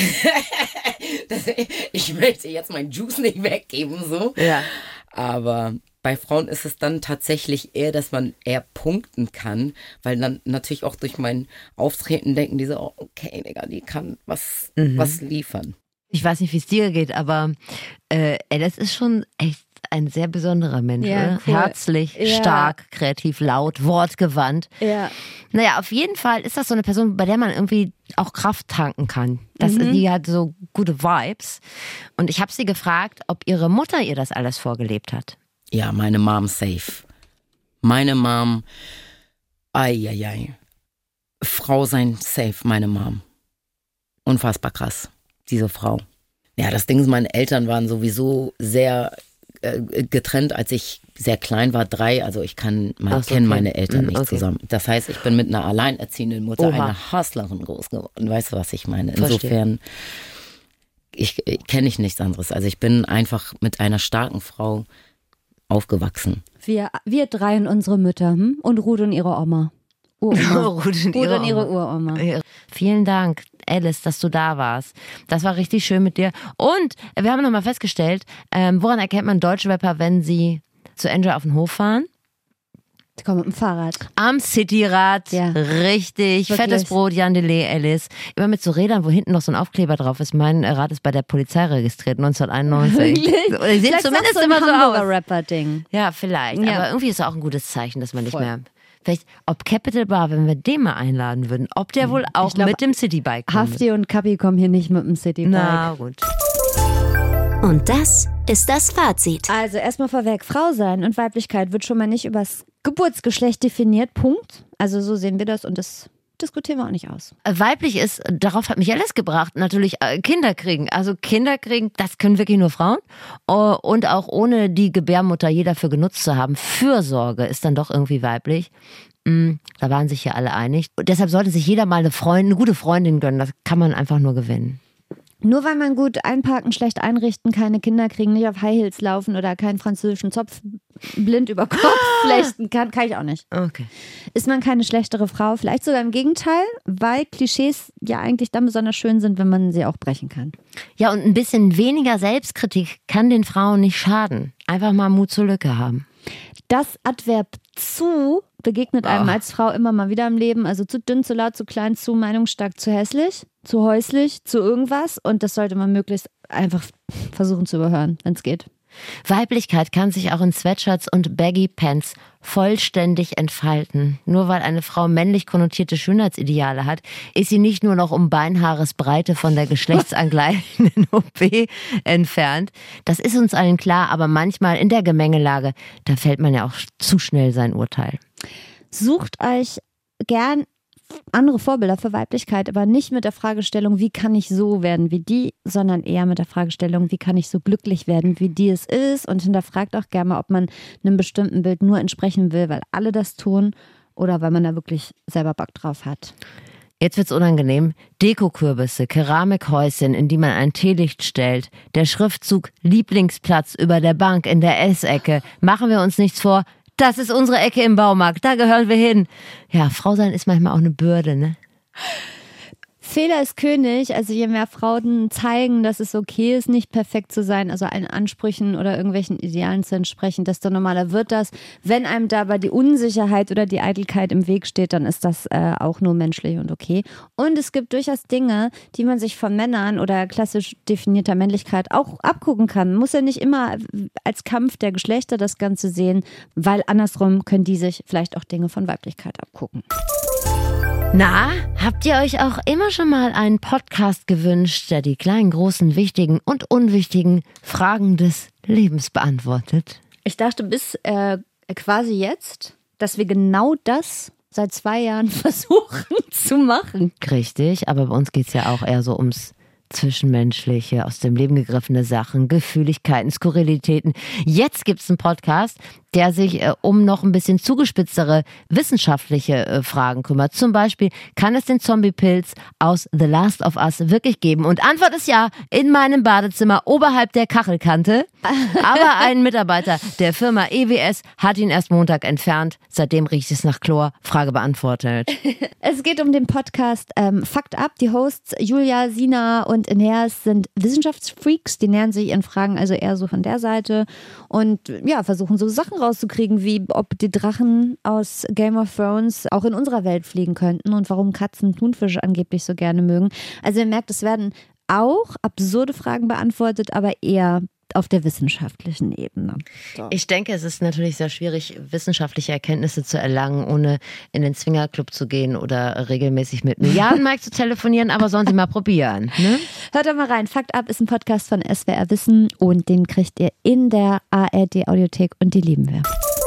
das, ich möchte jetzt meinen Juice nicht weggeben, so. Ja. Aber bei Frauen ist es dann tatsächlich eher, dass man eher punkten kann, weil dann natürlich auch durch mein Auftreten denken die so, oh, okay, Digga, die kann was, mhm. was liefern. Ich weiß nicht, wie es dir geht, aber äh, das ist schon echt ein sehr besonderer Mensch, ja, oder? Cool. Herzlich, ja. stark, kreativ, laut, wortgewandt. Ja. Naja, auf jeden Fall ist das so eine Person, bei der man irgendwie auch Kraft tanken kann. Das, mhm. Die hat so gute Vibes. Und ich habe sie gefragt, ob ihre Mutter ihr das alles vorgelebt hat. Ja, meine Mom safe. Meine Mom, ai, ai, ai. Frau sein safe, meine Mom. Unfassbar krass, diese Frau. Ja, das Ding ist, meine Eltern waren sowieso sehr äh, getrennt, als ich sehr klein war, drei. Also ich kann, man so, kenne okay. meine Eltern nicht okay. zusammen. Das heißt, ich bin mit einer alleinerziehenden Mutter, Oha. einer Hustlerin groß geworden. Weißt du, was ich meine? Verstehe. Insofern ich, ich kenne ich nichts anderes. Also ich bin einfach mit einer starken Frau aufgewachsen. Wir, wir drei und unsere Mütter hm? und Ruth und ihre Oma. Uroma. Ruth und Ruth ihre und ihre Oma. Uroma. Vielen Dank, Alice, dass du da warst. Das war richtig schön mit dir. Und wir haben nochmal festgestellt, ähm, woran erkennt man Deutschrapper, wenn sie zu Angel auf den Hof fahren? Die kommen mit dem Fahrrad. Am Cityrad, Ja. Richtig. Wirklich. Fettes Brot, Jan Delay, Alice. Immer mit so Rädern, wo hinten noch so ein Aufkleber drauf ist. Mein Rad ist bei der Polizei registriert, neunzehnhunderteinundneunzig. Oder die sehen Vielleicht zumindest auch so immer ein so Hamburger aus. Rapper-Ding. Ja, vielleicht. Ja. Aber irgendwie ist es auch ein gutes Zeichen, dass man nicht Voll. mehr... Vielleicht, ob Capital Bra, wenn wir den mal einladen würden, ob der wohl auch glaub, mit dem Citybike kommt. Hafti und Kapi kommen hier nicht mit dem Citybike. Na gut. Und das ist das Fazit. Also erstmal vorweg, Frau sein und Weiblichkeit wird schon mal nicht übers Geburtsgeschlecht definiert, Punkt. Also so sehen wir das und das diskutieren wir auch nicht aus. Weiblich ist, darauf hat mich Alice gebracht, natürlich äh, Kinder kriegen. Also Kinder kriegen, das können wirklich nur Frauen. Uh, und auch ohne die Gebärmutter je dafür genutzt zu haben. Fürsorge ist dann doch irgendwie weiblich. Mm, da waren sich ja alle einig. Und deshalb sollte sich jeder mal eine Freundin, eine gute Freundin gönnen. Das kann man einfach nur gewinnen. Nur weil man gut einparken, schlecht einrichten, keine Kinder kriegen, nicht auf High Heels laufen oder keinen französischen Zopf blind über Kopf flechten kann, kann ich auch nicht. Okay. Ist man keine schlechtere Frau? Vielleicht sogar im Gegenteil, weil Klischees ja eigentlich dann besonders schön sind, wenn man sie auch brechen kann. Ja, und ein bisschen weniger Selbstkritik kann den Frauen nicht schaden. Einfach mal Mut zur Lücke haben. Das Adverb zu begegnet einem Ach. als Frau immer mal wieder im Leben. Also zu dünn, zu laut, zu klein, zu meinungsstark, zu hässlich, zu häuslich, zu irgendwas. Und das sollte man möglichst einfach versuchen zu überhören, wenn es geht. Weiblichkeit kann sich auch in Sweatshirts und Baggy Pants vollständig entfalten. Nur weil eine Frau männlich konnotierte Schönheitsideale hat, ist sie nicht nur noch um Beinhaaresbreite von der geschlechtsangleichenden O P entfernt. Das ist uns allen klar, aber manchmal in der Gemengelage, da fällt man ja auch zu schnell sein Urteil. Sucht euch gern andere Vorbilder für Weiblichkeit, aber nicht mit der Fragestellung, wie kann ich so werden wie die, sondern eher mit der Fragestellung, wie kann ich so glücklich werden, wie die es ist, und hinterfragt auch gerne mal, ob man einem bestimmten Bild nur entsprechen will, weil alle das tun oder weil man da wirklich selber Bock drauf hat. Jetzt wird's unangenehm. Dekokürbisse, Keramikhäuschen, in die man ein Teelicht stellt, der Schriftzug Lieblingsplatz über der Bank in der Essecke. Machen wir uns nichts vor, das ist unsere Ecke im Baumarkt, da gehören wir hin. Ja, Frau sein ist manchmal auch eine Bürde, ne? Fehler ist König, also je mehr Frauen zeigen, dass es okay ist, nicht perfekt zu sein, also allen Ansprüchen oder irgendwelchen Idealen zu entsprechen, desto normaler wird das. Wenn einem dabei die Unsicherheit oder die Eitelkeit im Weg steht, dann ist das äh, auch nur menschlich und okay. Und es gibt durchaus Dinge, die man sich von Männern oder klassisch definierter Männlichkeit auch abgucken kann. Man muss ja nicht immer als Kampf der Geschlechter das Ganze sehen, weil andersrum können die sich vielleicht auch Dinge von Weiblichkeit abgucken. Na, habt ihr euch auch immer schon mal einen Podcast gewünscht, der die kleinen, großen, wichtigen und unwichtigen Fragen des Lebens beantwortet? Ich dachte bis äh, quasi jetzt, dass wir genau das seit zwei Jahren versuchen zu machen. Richtig, aber bei uns geht's ja auch eher so ums Zwischenmenschliche, aus dem Leben gegriffene Sachen, Gefühligkeiten, Skurrilitäten. Jetzt gibt's einen Podcast, der sich äh, um noch ein bisschen zugespitztere wissenschaftliche äh, Fragen kümmert. Zum Beispiel, kann es den Zombie-Pilz aus The Last of Us wirklich geben? Und Antwort ist ja, in meinem Badezimmer oberhalb der Kachelkante. Aber ein Mitarbeiter der Firma E W S hat ihn erst Montag entfernt. Seitdem riecht es nach Chlor. Frage beantwortet. Es geht um den Podcast ähm, Fakt Up. Die Hosts Julia, Sina und Ineas sind Wissenschaftsfreaks. Die nähern sich ihren Fragen also eher so von der Seite und ja, versuchen so Sachen rauszukriegen, wie ob die Drachen aus Game of Thrones auch in unserer Welt fliegen könnten und warum Katzen Thunfische angeblich so gerne mögen. Also ihr merkt, es werden auch absurde Fragen beantwortet, aber eher auf der wissenschaftlichen Ebene. So. Ich denke, es ist natürlich sehr schwierig, wissenschaftliche Erkenntnisse zu erlangen, ohne in den Swingerclub zu gehen oder regelmäßig mit Milliarden Mike zu telefonieren, aber sollen Sie mal probieren. Ne? Hört doch mal rein. Fakt Up ist ein Podcast von S W R Wissen und den kriegt ihr in der A R D Audiothek und die lieben wir.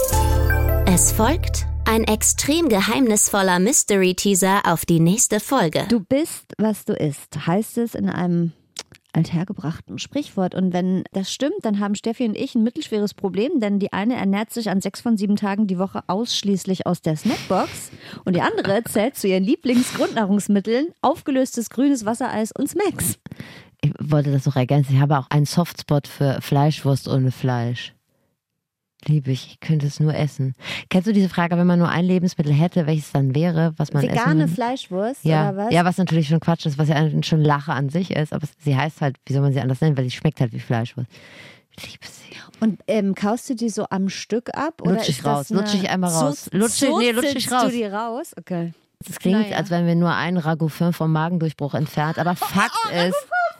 Es folgt ein extrem geheimnisvoller Mystery-Teaser auf die nächste Folge. Du bist, was du isst, heißt es in einem althergebrachten Sprichwort. Und wenn das stimmt, dann haben Steffi und ich ein mittelschweres Problem, denn die eine ernährt sich an sechs von sieben Tagen die Woche ausschließlich aus der Snackbox und die andere zählt zu ihren Lieblingsgrundnahrungsmitteln aufgelöstes grünes Wassereis und Smacks. Ich wollte das noch ergänzen. Ich habe auch einen Softspot für Fleischwurst ohne Fleisch. Liebe ich, ich könnte es nur essen. Kennst du diese Frage, wenn man nur ein Lebensmittel hätte, welches dann wäre, was man essen Vegane würde? Fleischwurst Ja. oder was? Ja, was natürlich schon Quatsch ist, was ja schon Lache an sich ist, aber sie heißt halt, wie soll man sie anders nennen, weil sie schmeckt halt wie Fleischwurst. Ich liebe sie. Und ähm, kaust du die so am Stück ab? Oder Lutsch ich ist das raus, eine- lutsch ich einmal raus. So, Lutsch, so nee, lutsch ich zitzt raus. du die raus? Okay. Das klingt, Naja. als wären wir nur einen Ragoufin vom Magendurchbruch entfernt, aber Fakt ist...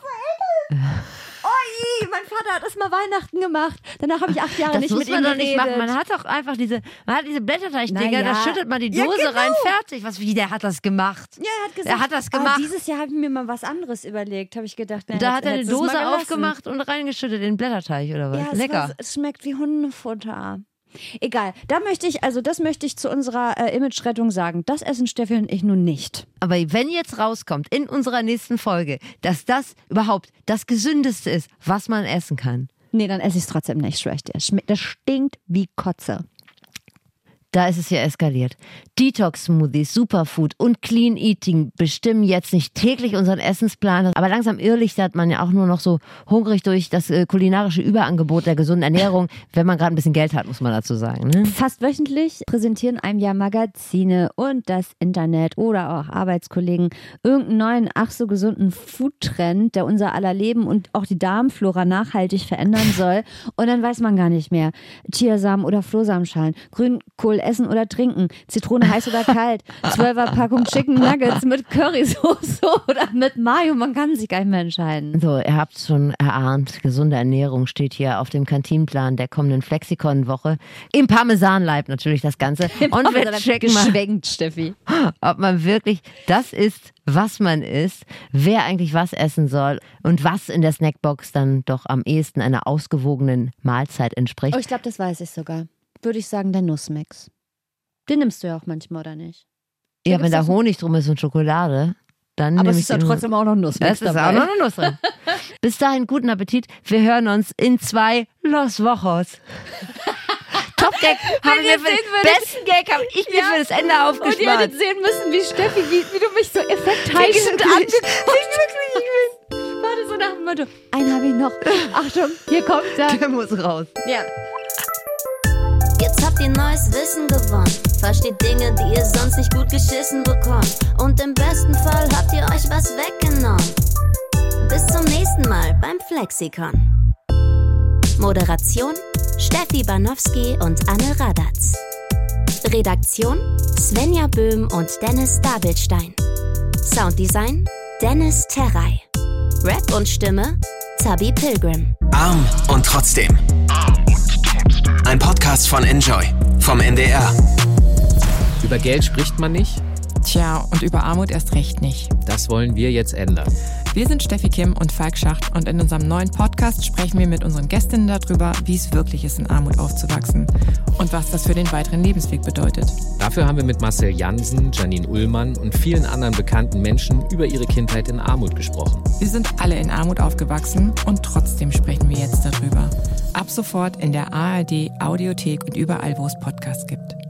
Oi, mein Vater hat das mal Weihnachten gemacht. Danach habe ich acht Jahre Das nicht muss mit man ihm doch nicht geredet. machen. Man hat doch einfach diese, man hat diese Blätterteig-Dinger, Na ja. da schüttet man die Ja, Dose genau. rein, fertig. Was, wie, der hat das gemacht? Ja, er hat gesagt, Er hat das ah, gemacht. dieses Jahr habe ich mir mal was anderes überlegt, habe ich gedacht. Na, Da hätt- hat er eine hättest du es Dose mal gelassen. aufgemacht und reingeschüttet in den Blätterteig oder was? Ja, es, Lecker. war, es schmeckt wie Hundefutter. Egal, da möchte ich, also das möchte ich zu unserer äh, Image-Rettung sagen. Das essen Steffi und ich nun nicht. Aber wenn jetzt rauskommt in unserer nächsten Folge, dass das überhaupt das Gesündeste ist, was man essen kann, Nee, dann esse ich es trotzdem nicht, schwör ich dir. Schme- Das stinkt wie Kotze. da ist es ja eskaliert. Detox-Smoothies, Superfood und Clean Eating bestimmen jetzt nicht täglich unseren Essensplan, aber langsam irrlichtert man ja auch nur noch so hungrig durch das äh, kulinarische Überangebot der gesunden Ernährung, wenn man gerade ein bisschen Geld hat, muss man dazu sagen. Ne? Fast wöchentlich präsentieren einem ja Magazine und das Internet oder auch Arbeitskollegen irgendeinen neuen, ach so gesunden Foodtrend, der unser aller Leben und auch die Darmflora nachhaltig verändern soll. Und dann weiß man gar nicht mehr. Chiasamen oder Flohsamenschalen, Grünkohl essen oder trinken, Zitrone heiß oder kalt, zwölfer Packung Chicken Nuggets mit Currysoße oder mit Mayo. Man kann sich gar nicht mehr entscheiden. So, ihr habt schon erahnt, gesunde Ernährung steht hier auf dem Kantinenplan der kommenden Flexikon-Woche. Im Parmesanleib natürlich das Ganze. Und wir checken mal, geschwenkt, Steffi. ob man wirklich das isst, was man isst, wer eigentlich was essen soll und was in der Snackbox dann doch am ehesten einer ausgewogenen Mahlzeit entspricht. Oh, ich glaube, das weiß ich sogar. Würde ich sagen, der Nussmix. Den nimmst du ja auch manchmal, oder nicht? Ja, wenn gibt's da doch so- Honig drum ist und Schokolade, dann Aber nehme es ich ist ja den- trotzdem auch noch Nussmix Es ist dabei. auch noch eine Nuss drin. Bis dahin, guten Appetit. Wir hören uns in zwei Los Wochos. Top Gag. Habe ich mir ihr für sehen den würdet- besten Gag habe ich mir Ja. für das Ende Und ihr aufgespart. hättet sehen müssen, wie Steffi, wie, wie du mich so effektheischend anguckst. Warte, so nach dem Motto, einen habe ich noch. Achtung, hier kommt er. Der muss raus. Ja. Jetzt habt ihr neues Wissen gewonnen. Versteht Dinge, die ihr sonst nicht gut geschissen bekommt. Und im besten Fall habt ihr euch was weggenommen. Bis zum nächsten Mal beim Flexikon. Moderation Steffi Banowski und Anne Radatz. Redaktion Svenja Böhm und Dennis Dabelstein. Sounddesign Dennis Terrey. Rap und Stimme Zabi Pilgrim. Arm und trotzdem. Ein Podcast von Enjoy vom N D R. Über Geld spricht man nicht. Tja, und über Armut erst recht nicht. Das wollen wir jetzt ändern. Wir sind Steffi Kim und Falk Schacht und in unserem neuen Podcast sprechen wir mit unseren Gästinnen darüber, wie es wirklich ist, in Armut aufzuwachsen und was das für den weiteren Lebensweg bedeutet. Dafür haben wir mit Marcel Jansen, Janine Ullmann und vielen anderen bekannten Menschen über ihre Kindheit in Armut gesprochen. Wir sind alle in Armut aufgewachsen und trotzdem sprechen wir jetzt darüber. Ab sofort in der A R D Audiothek und überall, wo es Podcasts gibt.